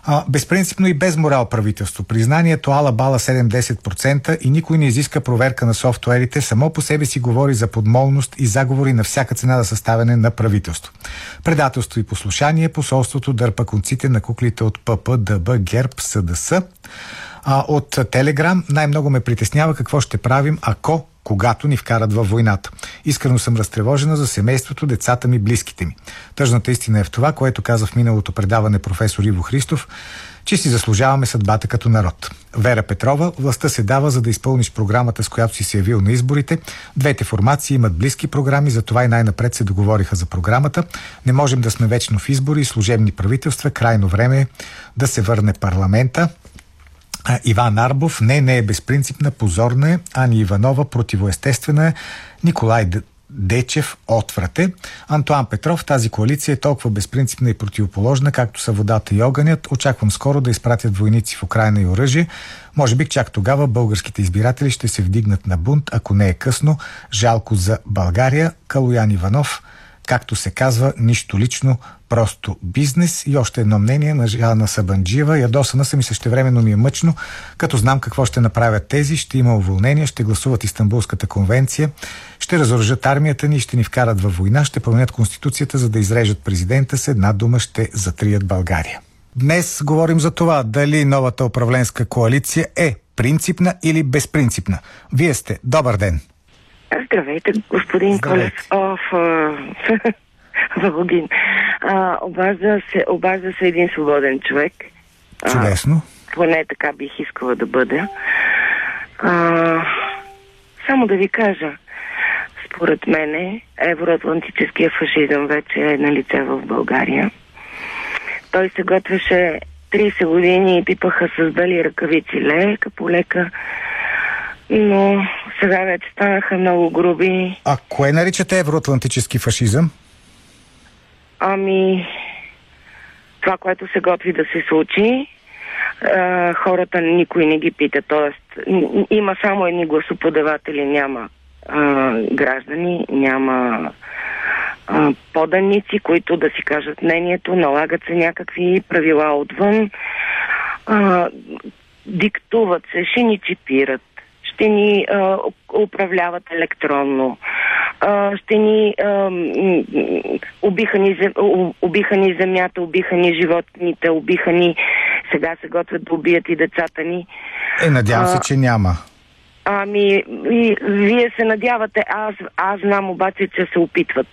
А, безпринципно и без морал правителство. Признанието ала-бала седем-десет процента и никой не изиска проверка на софтуерите, само по себе си говори за подмолност и заговори на всяка цена за съставяне на правителство. Предателство и послушание, посолството дърпа конците на куклите от ПП, ДБ, ГЕРБ, СДС. А от Телеграм най-много ме притеснява какво ще правим, ако, когато ни вкарат във войната. Искрено съм разтревожена за семейството, децата ми, близките ми. Тъжната истина е в това, което каза в миналото предаване професор Иво Христов, че си заслужаваме съдбата като народ. Вера Петрова: властта се дава, за да изпълниш програмата, с която си се явил на изборите. Двете формации имат близки програми, затова и най-напред се договориха за програмата. Не можем да сме вечно в избори и служебни правителства. Крайно време е да се върне парламента. Иван Арбов: не, не е безпринципна, позорна е. Ани Иванова: противоестествена е. Николай Дечев: отврате. Антоан Петров: тази коалиция е толкова безпринципна и противоположна, както са водата и огънят. Очаквам скоро да изпратят войници в Украйна и оръжие. Може би чак тогава българските избиратели ще се вдигнат на бунт, ако не е късно. Жалко за България. Калоян Иванов: както се казва, нищо лично, просто бизнес. И още едно мнение на Жана Сабанджиева: ядосана съм и същевременно ми е мъчно, като знам какво ще направят тези, ще има уволнение, ще гласуват Истанбулската конвенция, ще разоръжат армията ни, ще ни вкарат във война, ще променят конституцията, за да изрежат президента с една дума, ще затрият България. Днес говорим за това дали новата управленска коалиция е принципна или безпринципна. Вие сте. Добър ден! Здравейте, господин Колев. Оф, Валогин. Обажда се, обажда се един свободен човек. Чудесно. А, поне така бих искала да бъда. А, само да ви кажа, според мене, евроатлантическия фашизъм вече е на лице в България. Той се готвеше трийсет години и пипаха с бели ръкавици лека по лека, но сега вече станаха много груби. А кое наричате евроатлантически фашизъм? Ами, това, което се готви да се случи, а, хората никой не ги пита, т.е. има само едни гласоподаватели, няма а, граждани, няма а, поданици, които да си кажат мнението, налагат се някакви правила отвън, а, диктуват се, ще ни чипират, ще ни а, управляват електронно, а, ще ни а, убиха, ни убиха ни земята, убиха ни животните, убиха ни, сега се готвят да убият и децата ни. Е, надявам се, а, че няма. Ами, и, вие се надявате, аз, аз знам обаче, че се опитват.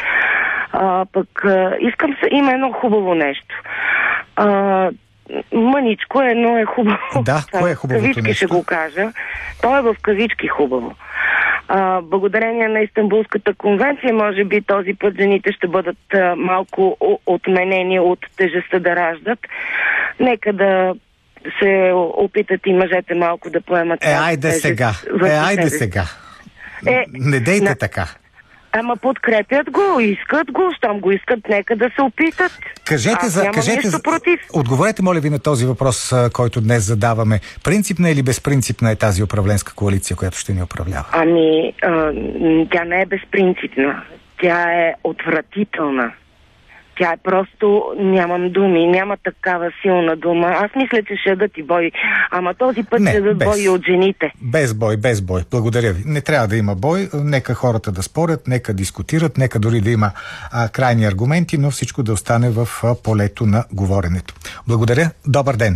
А, пък а, искам се, има едно хубаво нещо. А, Мъничко е, но е хубаво. Да, кое е хубавото кавички нещо? ще го кажа. То е в кавички хубаво. А, благодарение на Истанбулската конвенция, може би този път жените ще бъдат а, малко отменени от тежестта да раждат. Нека да се опитат и мъжете малко да поемат. Е, айде сега. Е, айде сега. Е, не дейте на... така. Ама подкрепят го, искат го, щом го искат, нека да се опитат. Кажете Аз за, нямам кажете нищо за, против. Отговорете, моля ви, на този въпрос, който днес задаваме. Принципна или безпринципна е тази управленска коалиция, която ще ни управлява? Ами, а, тя не е безпринципна. Тя е отвратителна. Тя е просто, нямам думи, няма такава силна дума. Аз мисля, че ще дадат и бой, ама този път не, ще дадат без, бой от жените. Без бой, без бой. Благодаря ви. Не трябва да има бой, нека хората да спорят, нека дискутират, нека дори да има а, крайни аргументи, но всичко да остане в а, полето на говоренето. Благодаря. Добър ден.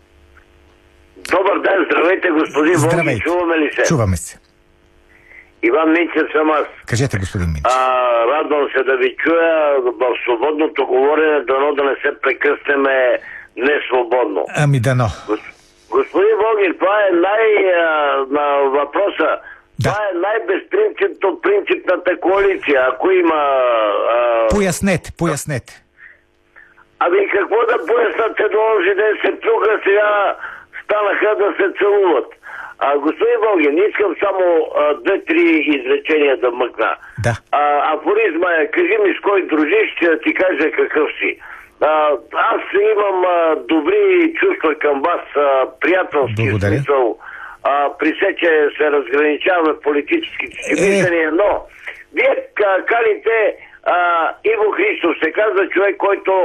Добър ден, здравейте, господин Волгин, чуваме ли се? Чуваме се. Иван Минчев съм аз. Кажете, господин Минчев. А, радвам се да ви чуя в свободното говорене, дано да не се прекъснеме несвободно. Ами дано. Гос- господин Волгин, това е най... А, на въпроса. Да. Това е най-безпринципно принципната коалиция, ако има... А... Пояснете, пояснете. Ами какво да пояснат, едно онзи ден се плюха, сега станаха да се целуват. А, господин Волгин, искам само две-три изречения да мъкна. Да. А, афоризма е: кажи ми с кой дружиш, ще ти кажа какъв си. А, аз имам а, добри чувства към вас, а, приятелски смисъл. А, при все, че се разграничаваме в политическите си виждания, но вие каните Иво Христов, се казва човек, който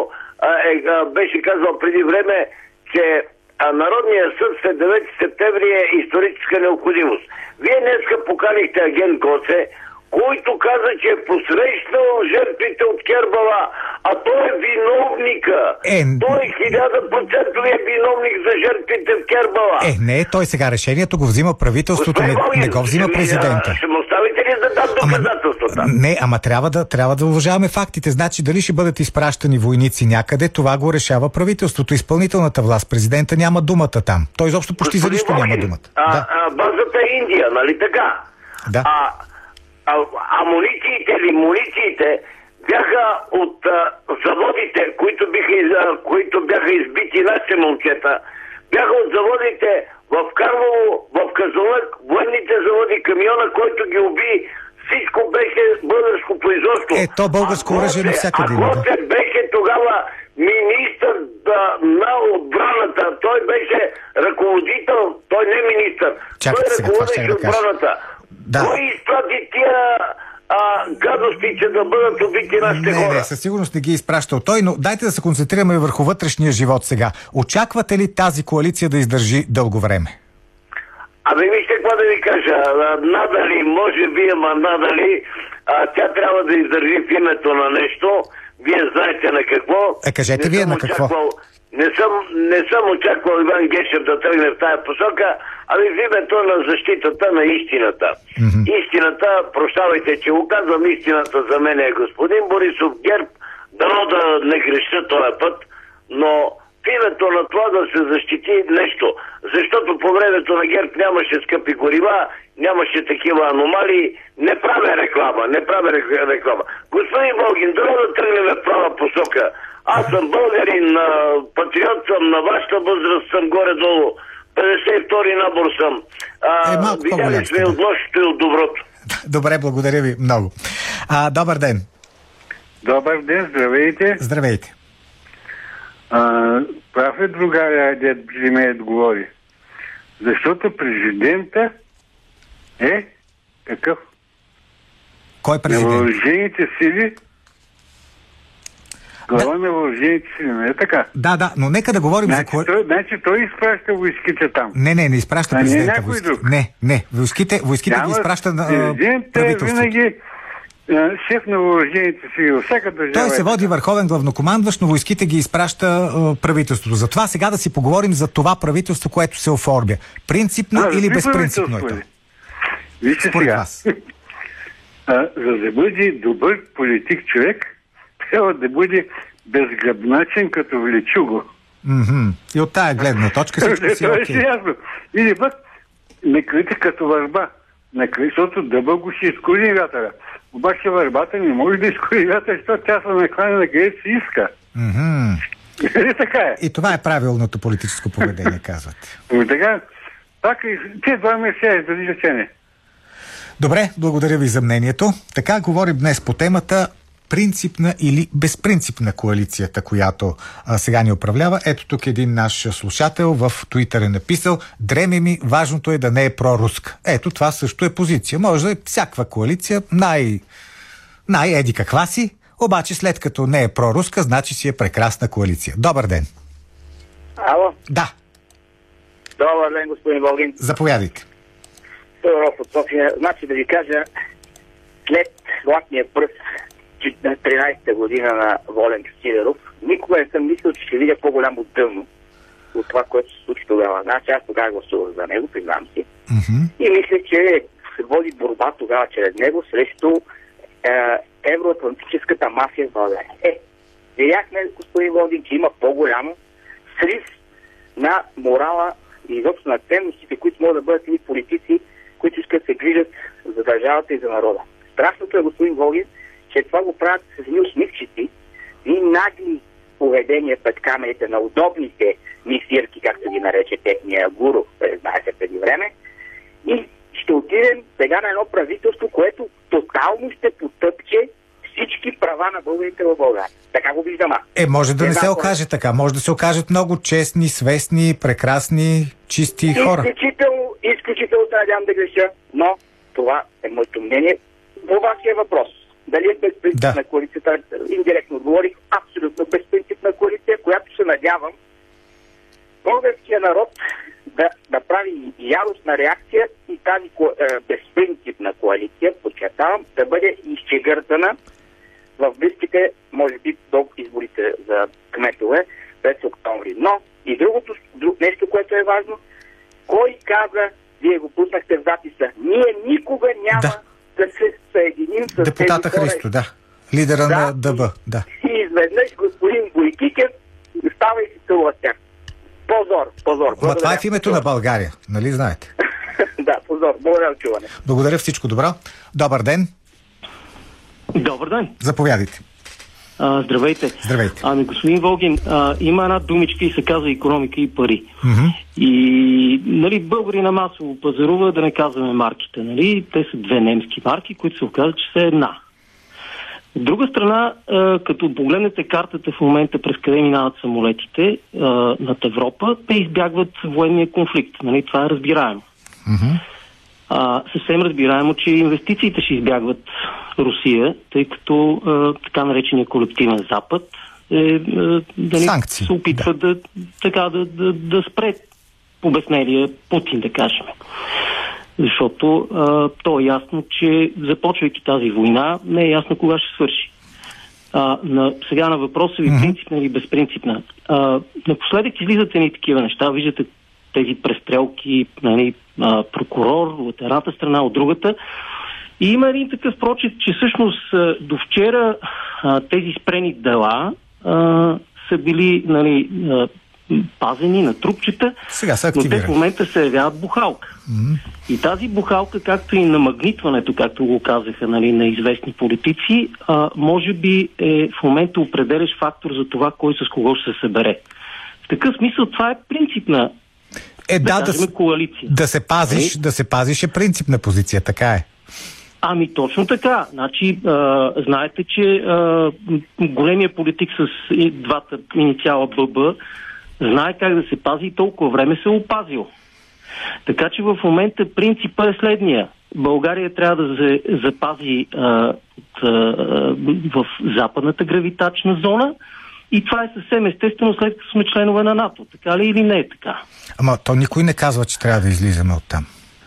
е, беше казал преди време, че Народният съд след девети септември е историческа необходимост. Вие днеска поканихте агент Гоце, който каза, че е посрещнал жертвите от Кербала, а той е виновника. Е, той е хиляда процента е виновник за жертвите в Кербала. Е, не е той сега. Решението го взима правителството, не, не го взима президента. Ще му оставите ли да дам доказателствата? Ама, не, ама трябва да, трябва да уважаваме фактите. Значи дали ще бъдат изпращани войници някъде, това го решава правителството. Изпълнителната власт, президента няма думата там. Той изобщо почти за нищо няма думата. А, да. а, базата е Индия, нали така? Да. А, а, амунициите или мунициите бяха от а, заводите, които, биха, а, които бяха избити нашите момчета, бяха от заводите в Карлово, в Казанлък, военните заводи, камиона, който ги уби, всичко беше българско производство. Е, то българско оръжие навсякъде. А Гоце беше тогава министър да, на отбраната. Той беше ръководител, той не министър. Чакайте той сега, това ще ръководеше да кажа. отбраната. Да. Кой изпрати тия а, гадости, че да бъдат убити нашите не, хора? Не, със сигурност не ги е изпращал той, но дайте да се концентрираме върху вътрешния живот сега. Очаквате ли тази коалиция да издържи дълго време? Ами вижте какво да ви кажа. Надали, може би, ама надали, а, тя трябва да издържи в името на нещо. Вие знаете на какво. Е, кажете не вие на какво. Очаквал, не, съм, не съм очаквал Иван Гешев да тръгне в тая посока, ами в името на защитата на истината. Mm-hmm. Истината, прощавайте, че го казвам, истината за мен е господин Борисов, ГЕРБ, дано да не греша този път, но в името на това да се защити нещо. Защото по времето на ГЕРБ нямаше скъпи горива, нямаше такива аномалии. Не правя реклама, не правя реклама. Господин Волгин, дано да тръгнем в права посока. Аз съм българин, патриот съм, на вашата възраст съм горе-долу. петдесет и втори набор съм. А, е, малко видяли сме от лошото и от доброто. Добре, благодаря ви много. А, добър ден. Добър ден, здравейте. Здравейте. А, прав е другаря, дед Жимеят говори. Защото президента е какъв? Кой президент? На въоръжените сили. Глава да. на въоръжените сили, не е така? Да, да, но нека да говорим значи, за... Той, значи той изпраща войските там. Не, не, не изпраща а президента не войските. Друг. Не, не, войските, войските ги изпраща на президент правителството. Президент е винаги шеф на въоръжените сили във всяка държава. Той се води върховен главнокомандващ, но войските ги изпраща а, правителството. Затова сега да си поговорим за това правителство, което се оформя. Принципно а, или безпринципно е то? Вижте според сега. вас. А, за да бъде добър политик човек, трябва да бъде безгръбначен като влечуго. Mm-hmm. И от тая гледна точка всичко си е окей. Ясно. Или пък не крити като върба. Не крити, защото дъба го ще изкори вятъра. Обаче върбата не може да изкори вятъра, защото тя се накланя на където си иска. Mm-hmm. така е. И това е правилното политическо поведение, казвате. И така, пак и те два месеца за изречение. Добре, благодаря ви за мнението. Така говорим днес по темата принципна или безпринципна коалицията, която а, сега ни управлява. Ето тук един наш слушател в Туитър е написал: дреме ми, важното е да не е проруска. Ето това също е позиция. Може да е всякаква коалиция, най, най-еди каква си, обаче след като не е проруска, значи си е прекрасна коалиция. Добър ден. Ало? Да. Добър ден, господин Волгин. Заповядайте. Тодоров от София. Значи да ви кажа, след златния пръст на тринайсета година на Волен Сидеров, никога не съм мислил, че ще видя по-голямо дъно от това, което се случи тогава. Значи аз тогава гласувах за него, признам си. Mm-hmm. И мисля, че се води борба тогава чрез него срещу е, евроатлантическата мафия в България. Е, видяхме, господин Волгин, че има по-голямо срив на морала и изобщо на ценностите, които могат да бъдат и политици, които искат да се грижат за държавата и за народа. Страшното е, господин Волгин, че това го правят с едни усмивчици и нагли поведения пред камерите на удобните мисирки, както ги нарече техния гуру, знаете, преди време. И ще отидем сега на едно правителство, което тотално ще потъпче всички права на българите в България. Така го виждам аз. Е, може да не, не се да, окаже така. Може да се окажат много честни, свестни, прекрасни, чисти хора. Изключително, изключително се надявам да греша, но това е моето мнение по вашия въпрос. Дали е безпринципна да. коалицията? Индиректно отговорих, абсолютно безпринципна коалиция, която се надявам българския народ да, да прави яростна реакция и тази е, безпринципна коалиция, подчертавам, да бъде изчегъртана в близките, може би, до изборите за кметове през октомври. Но и другото, друг, нещо, което е важно, кой каза, вие го пуснахте в записа, ние никога няма да, да се съединим с депутата тези хора. Христо, да. Лидера да, на ДБ, да. И изведнъж господин Бойкикев става и си целува с тях. Позор, позор. Ма това е в името на България, нали знаете? Да, позор. Благодаря за чуване. Благодаря, всичко добро. Добър ден. Добър ден. Заповядайте. А, здравейте. Здравейте. Ами, господин Волгин, а, има една думичка и се казва икономика и пари. Mm-hmm. И, нали, българина масово пазарува, да не казваме марките, нали? Те са две немски марки, които се оказват, че са една. От друга страна, а, като погледнете картата в момента през къде минават самолетите а, над Европа, те избягват военния конфликт. Нали? Това е разбираемо. Mm-hmm. А, съвсем разбираемо, че инвестициите ще избягват Русия, тъй като а, така наречения колективен Запад е, а, да не се опитва да, да, така, да, да, да спре обяснелия Путин, да кажем. Защото а, то е ясно, че започвайки тази война, не е ясно кога ще свърши. А, на, сега на въпроса ви, mm-hmm. принципна или безпринципна. А, напоследък излизате ни такива неща, виждате тези престрелки, нали, а, прокурор от едната страна, от другата. И има един такъв прочит, че всъщност до вчера а, тези спрени дела а, са били, нали, а, пазени на трупчета, сега са но те в момента се явяват бухалка. Mm-hmm. И тази бухалка, както и намагнитването, както го казаха, нали, на известни политици, а, може би е в момента определящ фактор за това, кой с кого ще се събере. В такъв смисъл това е принципна Е, да, да, да, коалиция. Да се пазиш, да се пазиш е принципна позиция, така е. Ами точно така. Значи, а, знаете, че а, големия политик с двата инициала ББ знае как да се пази и толкова време се е опазил. Така че в момента принципът е следния. България трябва да се запази а, от, а, в западната гравитачна зона и това е съвсем естествено, след като сме членове на НАТО. Така ли или не е така? Ама то никой не казва, че трябва да излизаме оттам.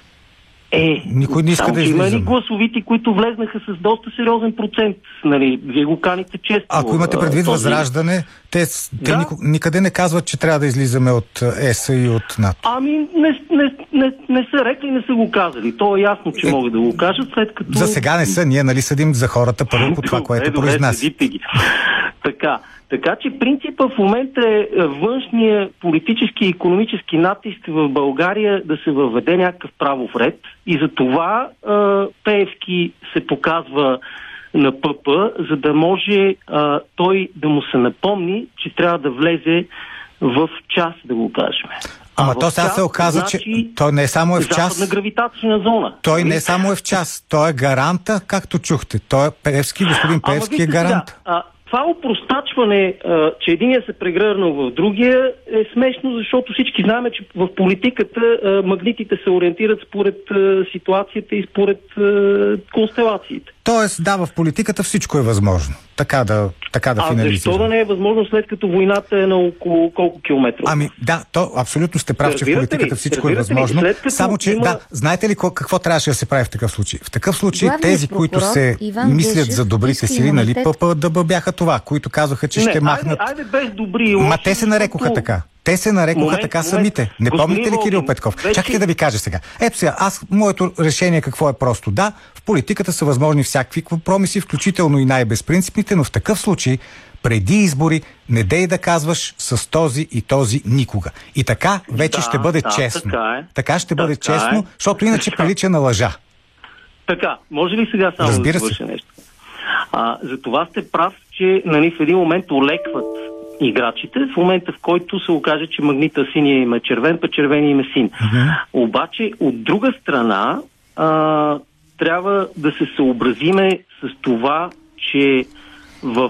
Е, никой не иска да излизаме. Има ли гласовити, които влезнаха с доста сериозен процент? Нали, вие го каните често. Ако имате предвид този... Възраждане, те, те да? никъде не казват, че трябва да излизаме от ЕС и от НАТО. Ами не, не, не, не са рекли, не са го казали. То е ясно, че е... могат да го кажат, след като... За сега не са. Ние, нали, съдим за хората първо по това, което произнася. Така. Така че принципът в момента е външния политически и икономически натиск в България да се въведе някакъв правов ред и за това е, Пеевски се показва на ПП, за да може е, той да му се напомни, че трябва да влезе в час, да го кажем. Ама а то сега се оказа, значи, че той не само е в час. Западна гравитачна зона. Той не само е в час, той е гаранта, както чухте. Той е Пеевски, господин Пеевски е гарант. Сега, това опростачване, а, че единия се прегърнал в другия, е смешно, защото всички знаем, че в политиката а, магнитите се ориентират според а, ситуацията и според а, констелациите. Тоест, да, в политиката всичко е възможно. Така да, така да финализирам. А защо да не е възможно, след като войната е на около колко километра? Ами да, то абсолютно сте прав, че в политиката всичко е възможно. Само, че има... да, знаете ли какво трябваше да се прави в такъв случай? В такъв случай главният тези, които се Иван мислят Гешев, за добрите сили, нали, ПП да бяха това, които казаха, че не, ще махнат... Айде, айде без добри и лоши. Ма те се нарекоха защото... така. Те се нарекоха момент, така момент. самите. Не Господин помните ли Кирил Петков? Вече... Чакайте да ви кажа сега. Ето сега, аз, моето решение какво е просто? Да, в политиката са възможни всякакви компромиси, включително и най-безпринципните, но в такъв случай, преди избори, не дей да казваш с този и този никога. И така вече да, ще бъде да, честно. Така, е. така ще така бъде честно, е. защото иначе прилича на лъжа. Така, може ли сега само Разбира да свърша нещо? А, за това сте прав, че нали, в един момент олекват играчите, в момента в който се окаже, че магнита синия им е червен, па червения им е син. Mm-hmm. Обаче, от друга страна, а, трябва да се съобразиме с това, че в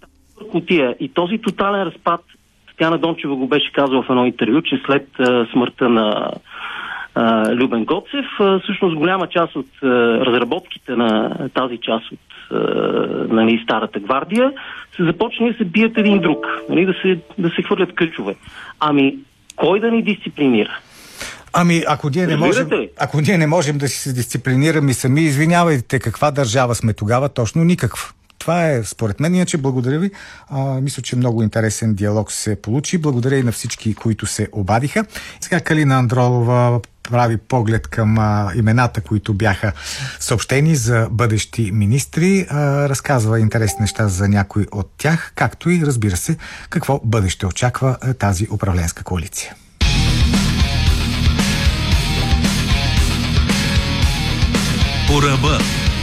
кутия и този тотален разпад, Татяна Дончева го беше казала в едно интервю, че след а, смъртта на а, Любен Гоцев. А, всъщност голяма част от а, разработките на тази част от а, нали, Старата гвардия се започне да се бият един друг, нали, да, се, да се хвърлят къчове. Ами, кой да ни дисциплинира? Ами, ако ние, не можем, ако ние не можем да си се дисциплинираме сами, извинявайте, каква държава сме тогава? Точно никаква. Това е според мен, иначе благодаря ви. А, мисля, че много интересен диалог се получи. Благодаря и на всички, които се обадиха. Сега Калина Андролова прави поглед към а, имената, които бяха съобщени за бъдещи министри. А, разказва интересни неща за някой от тях, както и, разбира се, какво бъдеще очаква а, тази управленска коалиция. По ръба.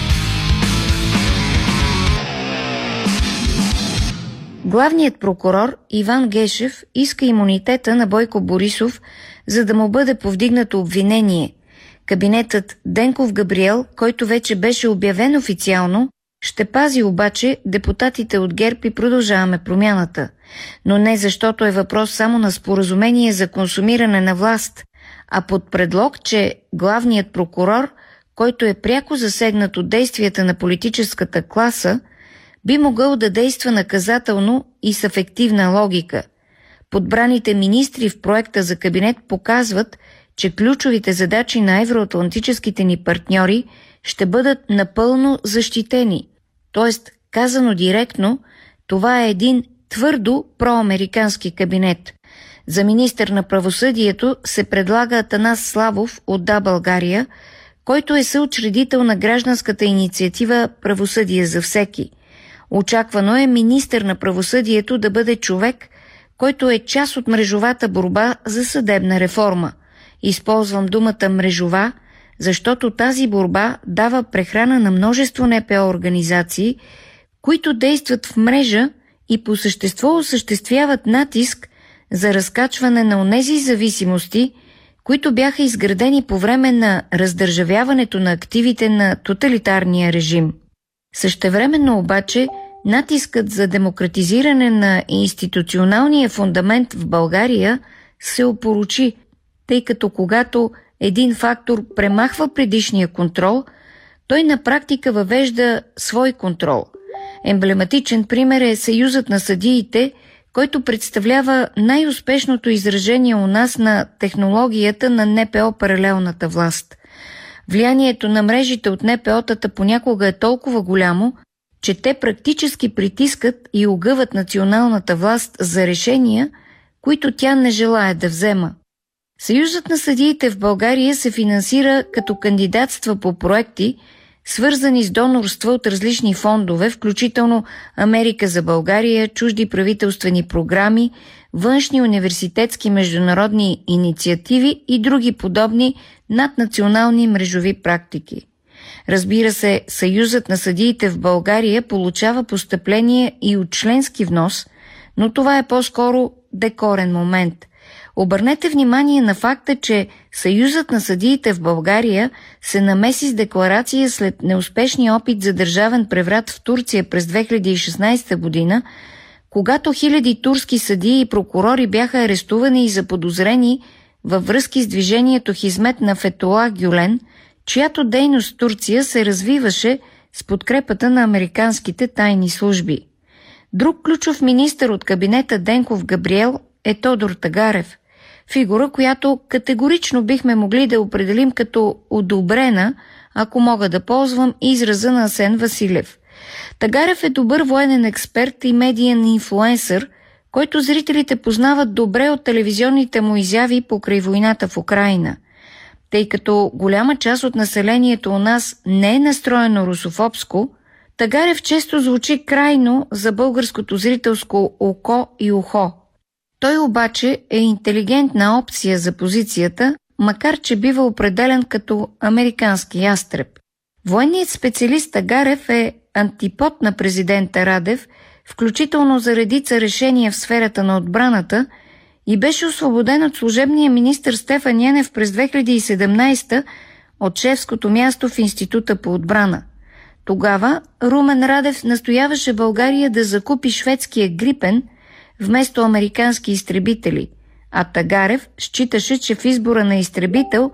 Главният прокурор Иван Гешев иска имунитета на Бойко Борисов, за да му бъде повдигнато обвинение. Кабинетът Денков-Габриел, който вече беше обявен официално, ще пази обаче депутатите от ГЕРБ и Продължаваме промяната. Но не защото е въпрос само на споразумение за консумиране на власт, а под предлог, че главният прокурор, който е пряко засегнат от действията на политическата класа, би могъл да действа наказателно и с ефективна логика. Подбраните министри в проекта за кабинет показват, че ключовите задачи на евроатлантическите ни партньори ще бъдат напълно защитени. Тоест, казано директно, това е един твърдо проамерикански кабинет. За министър на правосъдието се предлага Атанас Славов от Да, България, който е съучредител на гражданската инициатива «Правосъдие за всеки». Очаквано е министър на правосъдието да бъде човек, който е част от мрежовата борба за съдебна реформа. Използвам думата мрежова, защото тази борба дава прехрана на множество Н П О организации, които действат в мрежа и по същество осъществяват натиск за разкачване на онези зависимости, които бяха изградени по време на раздържавяването на активите на тоталитарния режим. Същевременно обаче натискът за демократизиране на институционалния фундамент в България се опорочи, тъй като когато един фактор премахва предишния контрол, той на практика въвежда свой контрол. Емблематичен пример е Съюзът на съдиите, който представлява най-успешното изражение у нас на технологията на Н П О паралелната власт. Влиянието на мрежите от Н П О-тата понякога е толкова голямо, че те практически притискат и огъват националната власт за решения, които тя не желае да взема. Съюзът на съдиите в България се финансира като кандидатства по проекти, свързани с донорства от различни фондове, включително Америка за България, чужди правителствени програми, външни университетски международни инициативи и други подобни наднационални мрежови практики. Разбира се, Съюзът на съдиите в България получава постъпление и от членски внос, но това е по-скоро декорен момент. Обърнете внимание на факта, че Съюзът на съдиите в България се намеси с декларация след неуспешния опит за държавен преврат в Турция през две хиляди и шестнадесета година, когато хиляди турски съдии и прокурори бяха арестувани и заподозрени във връзки с движението Хизмет на Фетулах Гюлен, чиято дейност в Турция се развиваше с подкрепата на американските тайни служби. Друг ключов министър от кабинета Денков-Габриел е Тодор Тагарев, фигура, която категорично бихме могли да определим като одобрена, ако мога да ползвам израза на Асен Василев. Тагарев е добър военен експерт и медиен инфлуенсър, който зрителите познават добре от телевизионните му изяви покрай войната в Украйна. Тъй като голяма част от населението у нас не е настроено русофобско, Тагарев често звучи крайно за българското зрителско око и ухо. Той обаче е интелигентна опция за позицията, макар че бива определен като американски ястреб. Военният специалист Тагарев е антипод на президента Радев, включително за редица решения в сферата на отбраната, и беше освободен от служебния министър Стефан Янев през две хиляди и седемнадесета от шефското място в Института по отбрана. Тогава Румен Радев настояваше България да закупи шведския Грипен вместо американски изтребители, а Тагарев считаше, че в избора на изтребител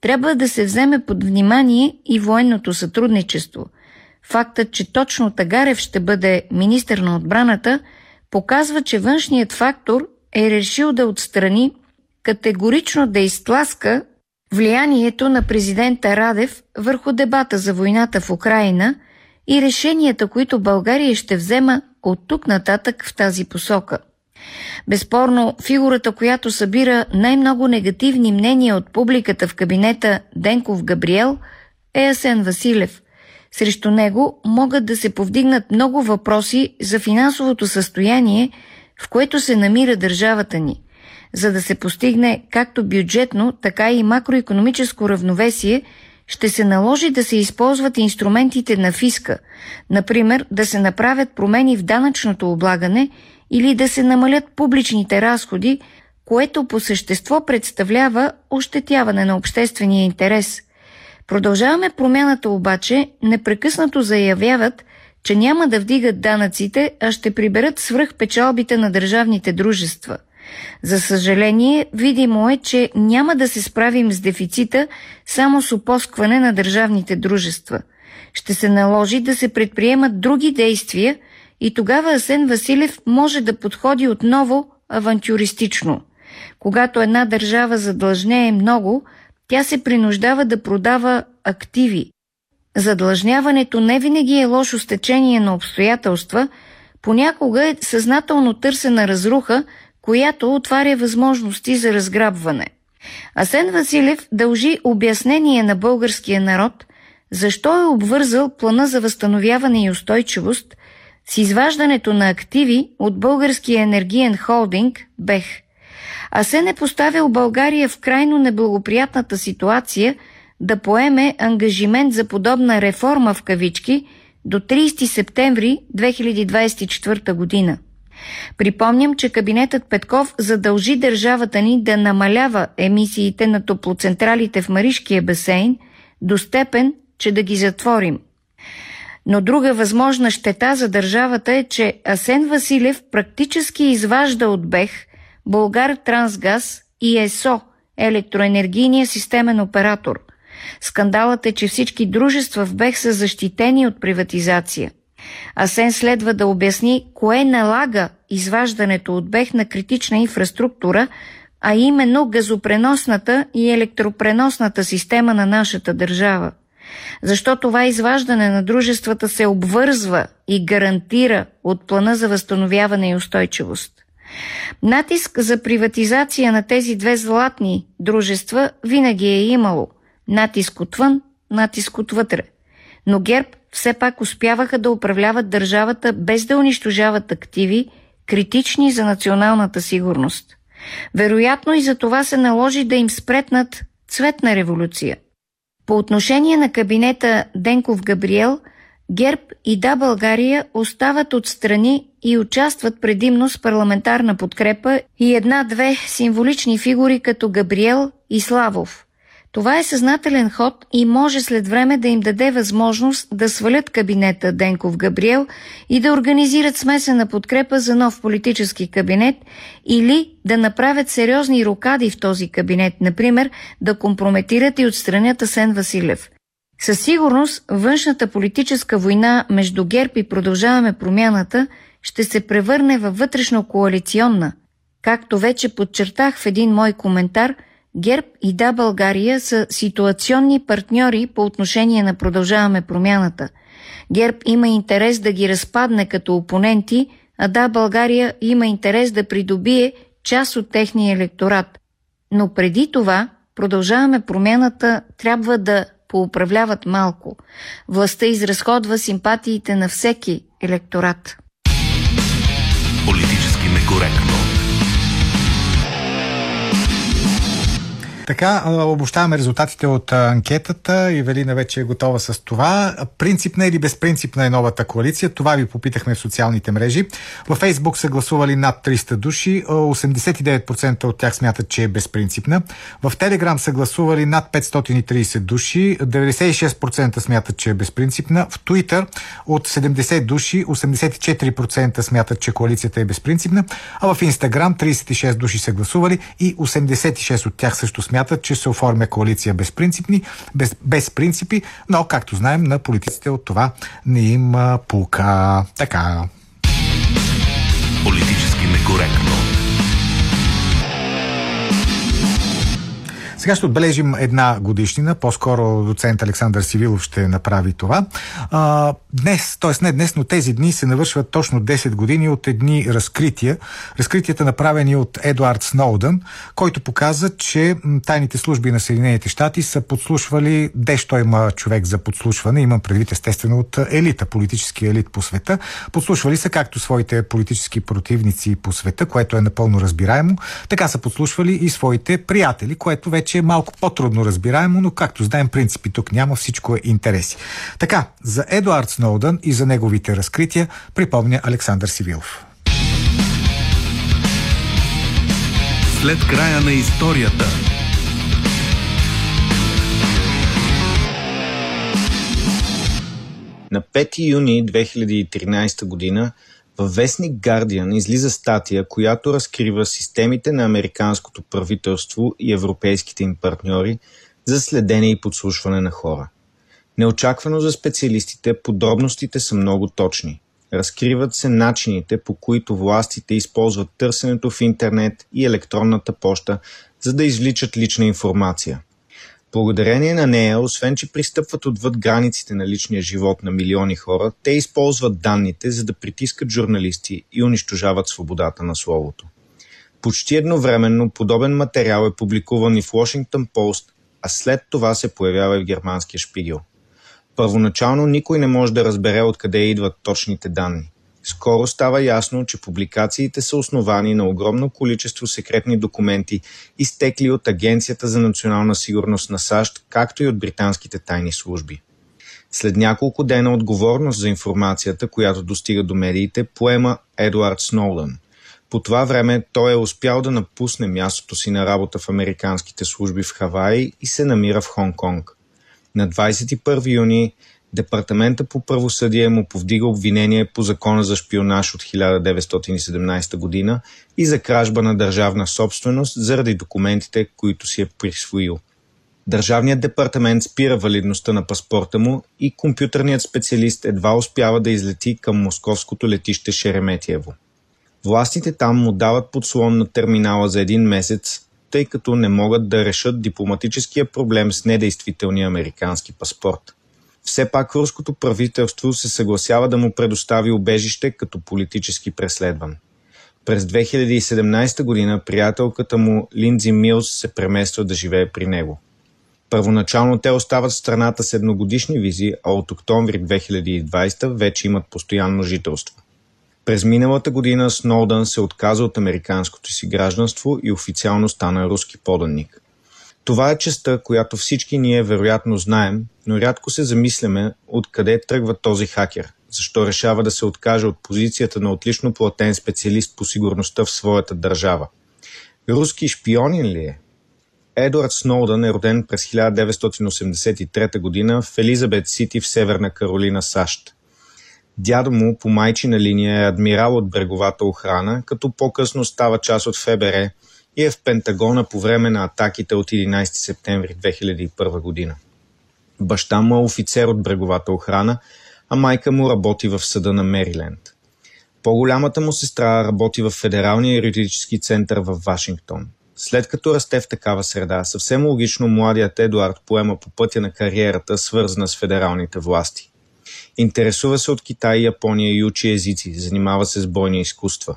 трябва да се вземе под внимание и военното сътрудничество. Фактът, че точно Тагарев ще бъде министър на отбраната, показва, че външният фактор е решил да отстрани, категорично да изтласка влиянието на президента Радев върху дебата за войната в Украйна и решенията, които България ще взема от тук нататък в тази посока. Безспорно, фигурата, която събира най-много негативни мнения от публиката в кабинета Денков-Габриел, е Асен Василев. Срещу него могат да се повдигнат много въпроси за финансовото състояние, в което се намира държавата ни. За да се постигне както бюджетно, така и макроекономическо равновесие, ще се наложи да се използват инструментите на фиска, например да се направят промени в данъчното облагане или да се намалят публичните разходи, което по същество представлява ощетяване на обществения интерес. Продължаваме промяната обаче, непрекъснато заявяват, че няма да вдигат данъците, а ще приберат свръхпечалбите на държавните дружества. За съжаление, видимо е, че няма да се справим с дефицита само с опоскване на държавните дружества. Ще се наложи да се предприемат други действия и тогава Асен Василев може да подходи отново авантюристично. Когато една държава задлъжнее много, тя се принуждава да продава активи. Задлъжняването не винаги е лошо стечение на обстоятелства, понякога е съзнателно търсена разруха, която отваря възможности за разграбване. Асен Василев дължи обяснение на българския народ, защо е обвързал плана за възстановяване и устойчивост с изваждането на активи от българския енергиен холдинг БЕХ. Асен е поставил България в крайно неблагоприятната ситуация да поеме ангажимент за подобна реформа в кавички до тридесети септември две хиляди двадесет и четвърта година. Припомням, че кабинетът Петков задължи държавата ни да намалява емисиите на топлоцентралите в Маришкия басейн до степен, че да ги затворим. Но друга възможна щета за държавата е, че Асен Василев практически изважда от БЕХ Булгартрансгаз и ЕСО, електроенергийния системен оператор. Скандалът е, че всички дружества в БЕХ са защитени от приватизация. Асен следва да обясни кое налага изваждането от БЕХ на критична инфраструктура, а именно газопреносната и електропреносната система на нашата държава. Защо това изваждане на дружествата се обвързва и гарантира от плана за възстановяване и устойчивост? Натиск за приватизация на тези две златни дружества винаги е имало. Натиск отвън, натиск отвътре. Но ГЕРБ все пак успяваха да управляват държавата без да унищожават активи, критични за националната сигурност. Вероятно и за това се наложи да им спретнат цветна революция. По отношение на кабинета Денков-Габриел, ГЕРБ и Да, България остават отстрани и участват предимно с парламентарна подкрепа и една-две символични фигури като Габриел и Славов. Това е съзнателен ход и може след време да им даде възможност да свалят кабинета Денков-Габриел и да организират смесена подкрепа за нов политически кабинет или да направят сериозни рокади в този кабинет, например да компрометират и отстранят Асен Василев. Със сигурност външната политическа война между ГЕРБ и Продължаваме промяната ще се превърне във вътрешно-коалиционна. Както вече подчертах в един мой коментар, ГЕРБ и Да, България са ситуационни партньори по отношение на Продължаваме промяната. ГЕРБ има интерес да ги разпадне като опоненти, а Да, България има интерес да придобие част от техния електорат. Но преди това Продължаваме промяната трябва да поуправляват малко. Властта изразходва симпатиите на всеки електорат. Политически некоректно. Така, обобщаваме резултатите от анкетата. Ивелина вече е готова с това. Принципна или безпринципна е новата коалиция? Това ви попитахме в социалните мрежи. Във Фейсбук са гласували над триста души. осемдесет и девет процента от тях смятат, че е безпринципна. В Телеграм са гласували над петстотин и тридесет души. деветдесет и шест процента смятат, че е безпринципна. В Twitter от седемдесет души, осемдесет и четири процента смятат, че коалицията е безпринципна. А в Инстаграм тридесет и шест души са гласували и осемдесет и шест от тях също смятат, смятат, че се оформя коалиция безпринципни, без, без принципи, но, както знаем, на политиците от това не им пука. Така. Политически некоректно. Сега ще отбележим една годишнина, по-скоро доцент Александър Сивилов ще направи това. А, днес, т.е. не днес, но тези дни се навършват точно десет години от едни разкрития. Разкритията направени от Едуард Сноудън, който показа, че тайните служби на Съединените щати са подслушвали, дещо има човек за подслушване, имам предвид естествено от елита, политически елит по света. Подслушвали са както своите политически противници по света, което е напълно разбираемо, така са подслушвали и своите приятели, което вече е малко по-трудно разбираемо, но както знаем, принципи тук няма, всичко е интереси. Така, за Едуард Сноудън и за неговите разкрития припомня Александър Сивилов. След края на историята. На пети юни две хиляди и тринадесета година във вестник Guardian излиза статия, която разкрива системите на американското правителство и европейските им партньори за следене и подслушване на хора. Неочаквано за специалистите, подробностите са много точни. Разкриват се начините, по които властите използват търсенето в интернет и електронната поща, за да извличат лична информация. Благодарение на нея, освен че пристъпват отвъд границите на личния живот на милиони хора, те използват данните, за да притискат журналисти и унищожават свободата на словото. Почти едновременно подобен материал е публикуван и в Washington Post, а след това се появява и в германския Шпигел. Първоначално никой не може да разбере откъде идват точните данни. Скоро става ясно, че публикациите са основани на огромно количество секретни документи, изтекли от Агенцията за национална сигурност на САЩ, както и от британските тайни служби. След няколко дена отговорност за информацията, която достига до медиите, поема Едуард Сноудън. По това време той е успял да напусне мястото си на работа в американските служби в Хаваи и се намира в Хонг-Конг. На двадесет и първи юни Департамента по правосъдие му повдига обвинение по закона за шпионаж от хиляда деветстотин и седемнадесета година и за кражба на държавна собственост заради документите, които си е присвоил. Държавният департамент спира валидността на паспорта му и компютърният специалист едва успява да излети към московското летище Шереметиево. Властите там му дават подслон на терминала за един месец, тъй като не могат да решат дипломатическия проблем с недействителния американски паспорт. Все пак руското правителство се съгласява да му предостави убежище като политически преследван. През две хиляди и седемнадесета година приятелката му Линдзи Милс се премества да живее при него. Първоначално те остават в страната с едногодишни визи, а от октомври две хиляди и двадесета вече имат постоянно жителство. През миналата година Сноудън се отказа от американското си гражданство и официално стана руски поданник. Това е честта, която всички ние вероятно знаем, но рядко се замисляме откъде тръгва този хакер, защо решава да се откаже от позицията на отлично платен специалист по сигурността в своята държава. Руски шпионин ли е? Едуард Сноудън е роден през хиляда деветстотин осемдесет и трета година в Елизабет Сити в Северна Каролина, САЩ. Дядо му по майчина линия е адмирал от бреговата охрана, като по-късно става част от ФБР и е в Пентагона по време на атаките от единадесети септември две хиляди и първа година. Баща му е офицер от бреговата охрана, а майка му работи в съда на Мериленд. По-голямата му сестра работи в Федералния юридически център в Вашингтон. След като расте в такава среда, съвсем логично младият Едуард поема по пътя на кариерата, свързана с федералните власти. Интересува се от Китай и Япония и учи езици, занимава се с бойни изкуства.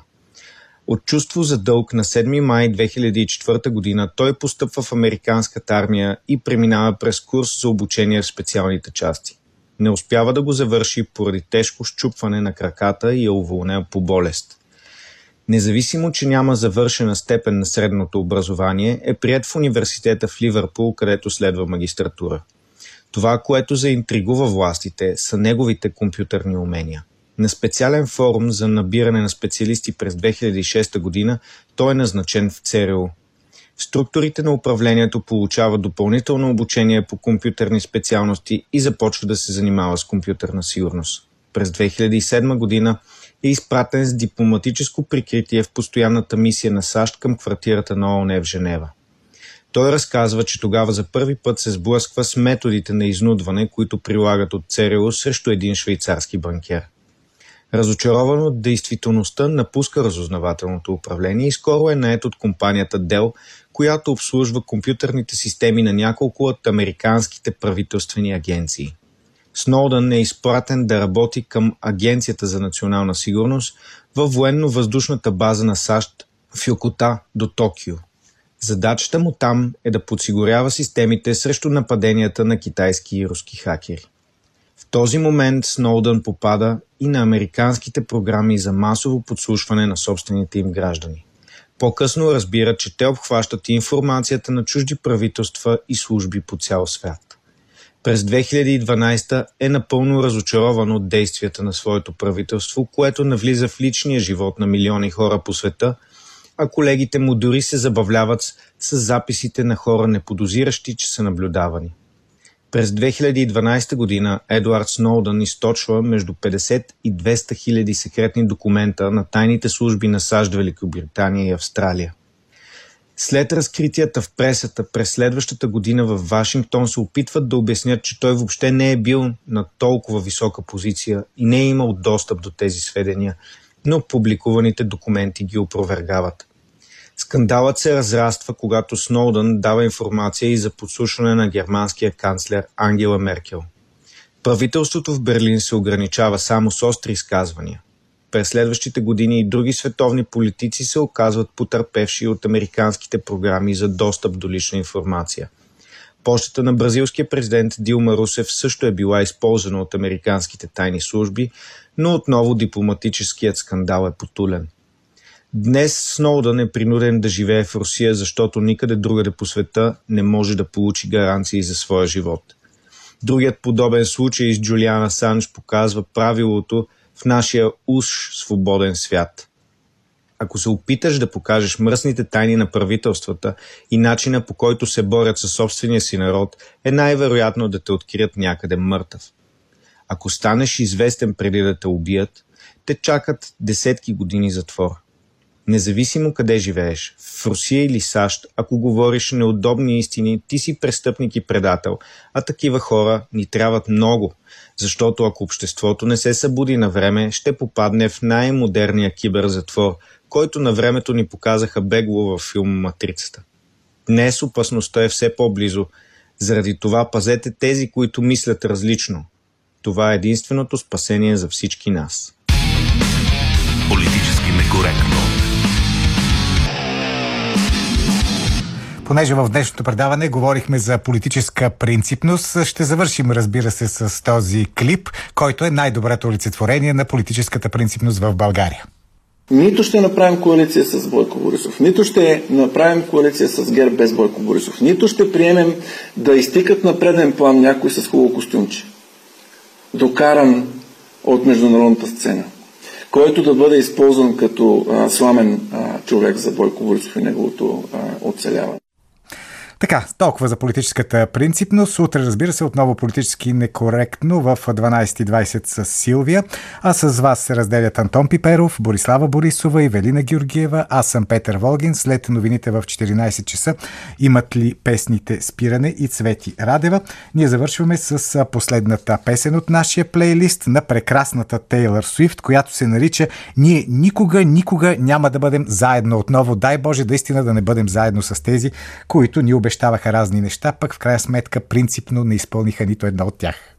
От чувство за дълг на седми май две хиляди и четвърта година той постъпва в американската армия и преминава през курс за обучение в специалните части. Не успява да го завърши поради тежко счупване на краката и е уволнен по болест. Независимо, че няма завършена степен на средното образование, е приет в университета в Ливърпул, където следва магистратура. Това, което заинтригува властите, са неговите компютърни умения. На специален форум за набиране на специалисти през две хиляди и шеста година той е назначен в ЦРУ. В структурите на управлението получава допълнително обучение по компютърни специалности и започва да се занимава с компютърна сигурност. През две хиляди и седма година е изпратен с дипломатическо прикритие в постоянната мисия на САЩ към квартирата на ООН в Женева. Той разказва, че тогава за първи път се сблъсква с методите на изнудване, които прилагат от ЦРУ срещу един швейцарски банкер. Разочарован от действителността, напуска разузнавателното управление и скоро е нает от компанията Dell, която обслужва компютърните системи на няколко от американските правителствени агенции. Сноудън е изпратен да работи към Агенцията за национална сигурност във военно-въздушната база на САЩ в Йокота до Токио. Задачата му там е да подсигурява системите срещу нападенията на китайски и руски хакери. В този момент Сноудън попада и на американските програми за масово подслушване на собствените им граждани. По-късно разбира, че те обхващат информацията на чужди правителства и служби по цял свят. През две хиляди и дванадесета е напълно разочарован от действията на своето правителство, което навлиза в личния живот на милиони хора по света, а колегите му дори се забавляват с записите на хора, неподозиращи, че са наблюдавани. През две хиляди и дванадесета година Едуард Сноудън източва между петдесет и двеста хиляди секретни документа на тайните служби на САЩ, Великобритания и Австралия. След разкритията в пресата през следващата година в Вашингтон се опитват да обяснят, че той въобще не е бил на толкова висока позиция и не е имал достъп до тези сведения, но публикуваните документи ги опровергават. Скандалът се разраства, когато Сноудън дава информация и за подслушване на германския канцлер Ангела Меркел. Правителството в Берлин се ограничава само с остри изказвания. През следващите години и други световни политици се оказват потърпевши от американските програми за достъп до лична информация. Пощата на бразилския президент Дилма Русев също е била използвана от американските тайни служби, но отново дипломатическият скандал е потулен. Днес Сноудън е принуден да живее в Русия, защото никъде другаде по света не може да получи гаранции за своя живот. Другият подобен случай с Джулиан Асанж показва правилото в нашия уж свободен свят. Ако се опиташ да покажеш мръсните тайни на правителствата и начина, по който се борят със собствения си народ, е най-вероятно да те открият някъде мъртъв. Ако станеш известен преди да те убият, те чакат десетки години затвор. Независимо къде живееш, в Русия или САЩ, ако говориш неудобни истини, ти си престъпник и предател, а такива хора ни трябват много, защото ако обществото не се събуди на време, ще попадне в най-модерния киберзатвор, който на времето ни показаха бегло във филма Матрицата. Днес опасността е все по-близо, заради това пазете тези, които мислят различно. Това е единственото спасение за всички нас. Политически некоректно. Понеже в днешното предаване говорихме за политическа принципност, ще завършим, разбира се, с този клип, който е най-доброто олицетворение на политическата принципност в България. Нито ще направим коалиция с Бойко Борисов, нито ще направим коалиция с ГЕРБ без Бойко Борисов, нито ще приемем да изтикат на преден план някой с хубаво костюмче, докаран от международната сцена, който да бъде използван като а, сламен а, човек за Бойко Борисов и неговото а, оцеляване. Така, толкова за политическата принципност. Утре, разбира се, отново политически некоректно в дванадесет и двадесет с Силвия. А с вас се разделят Антон Пиперов, Борислава Борисова и Велина Георгиева. Аз съм Петър Волгин. След новините в четиринадесет часа имат ли песните Спиране и Цвети Радева. Ние завършваме с последната песен от нашия плейлист на прекрасната Тейлър Суифт, която се нарича "Ние никога, никога няма да бъдем заедно отново". Дай Боже, наистина да не бъдем заедно с тези, които ни обещаваха разни неща, пък в крайна сметка принципно не изпълниха нито едно от тях.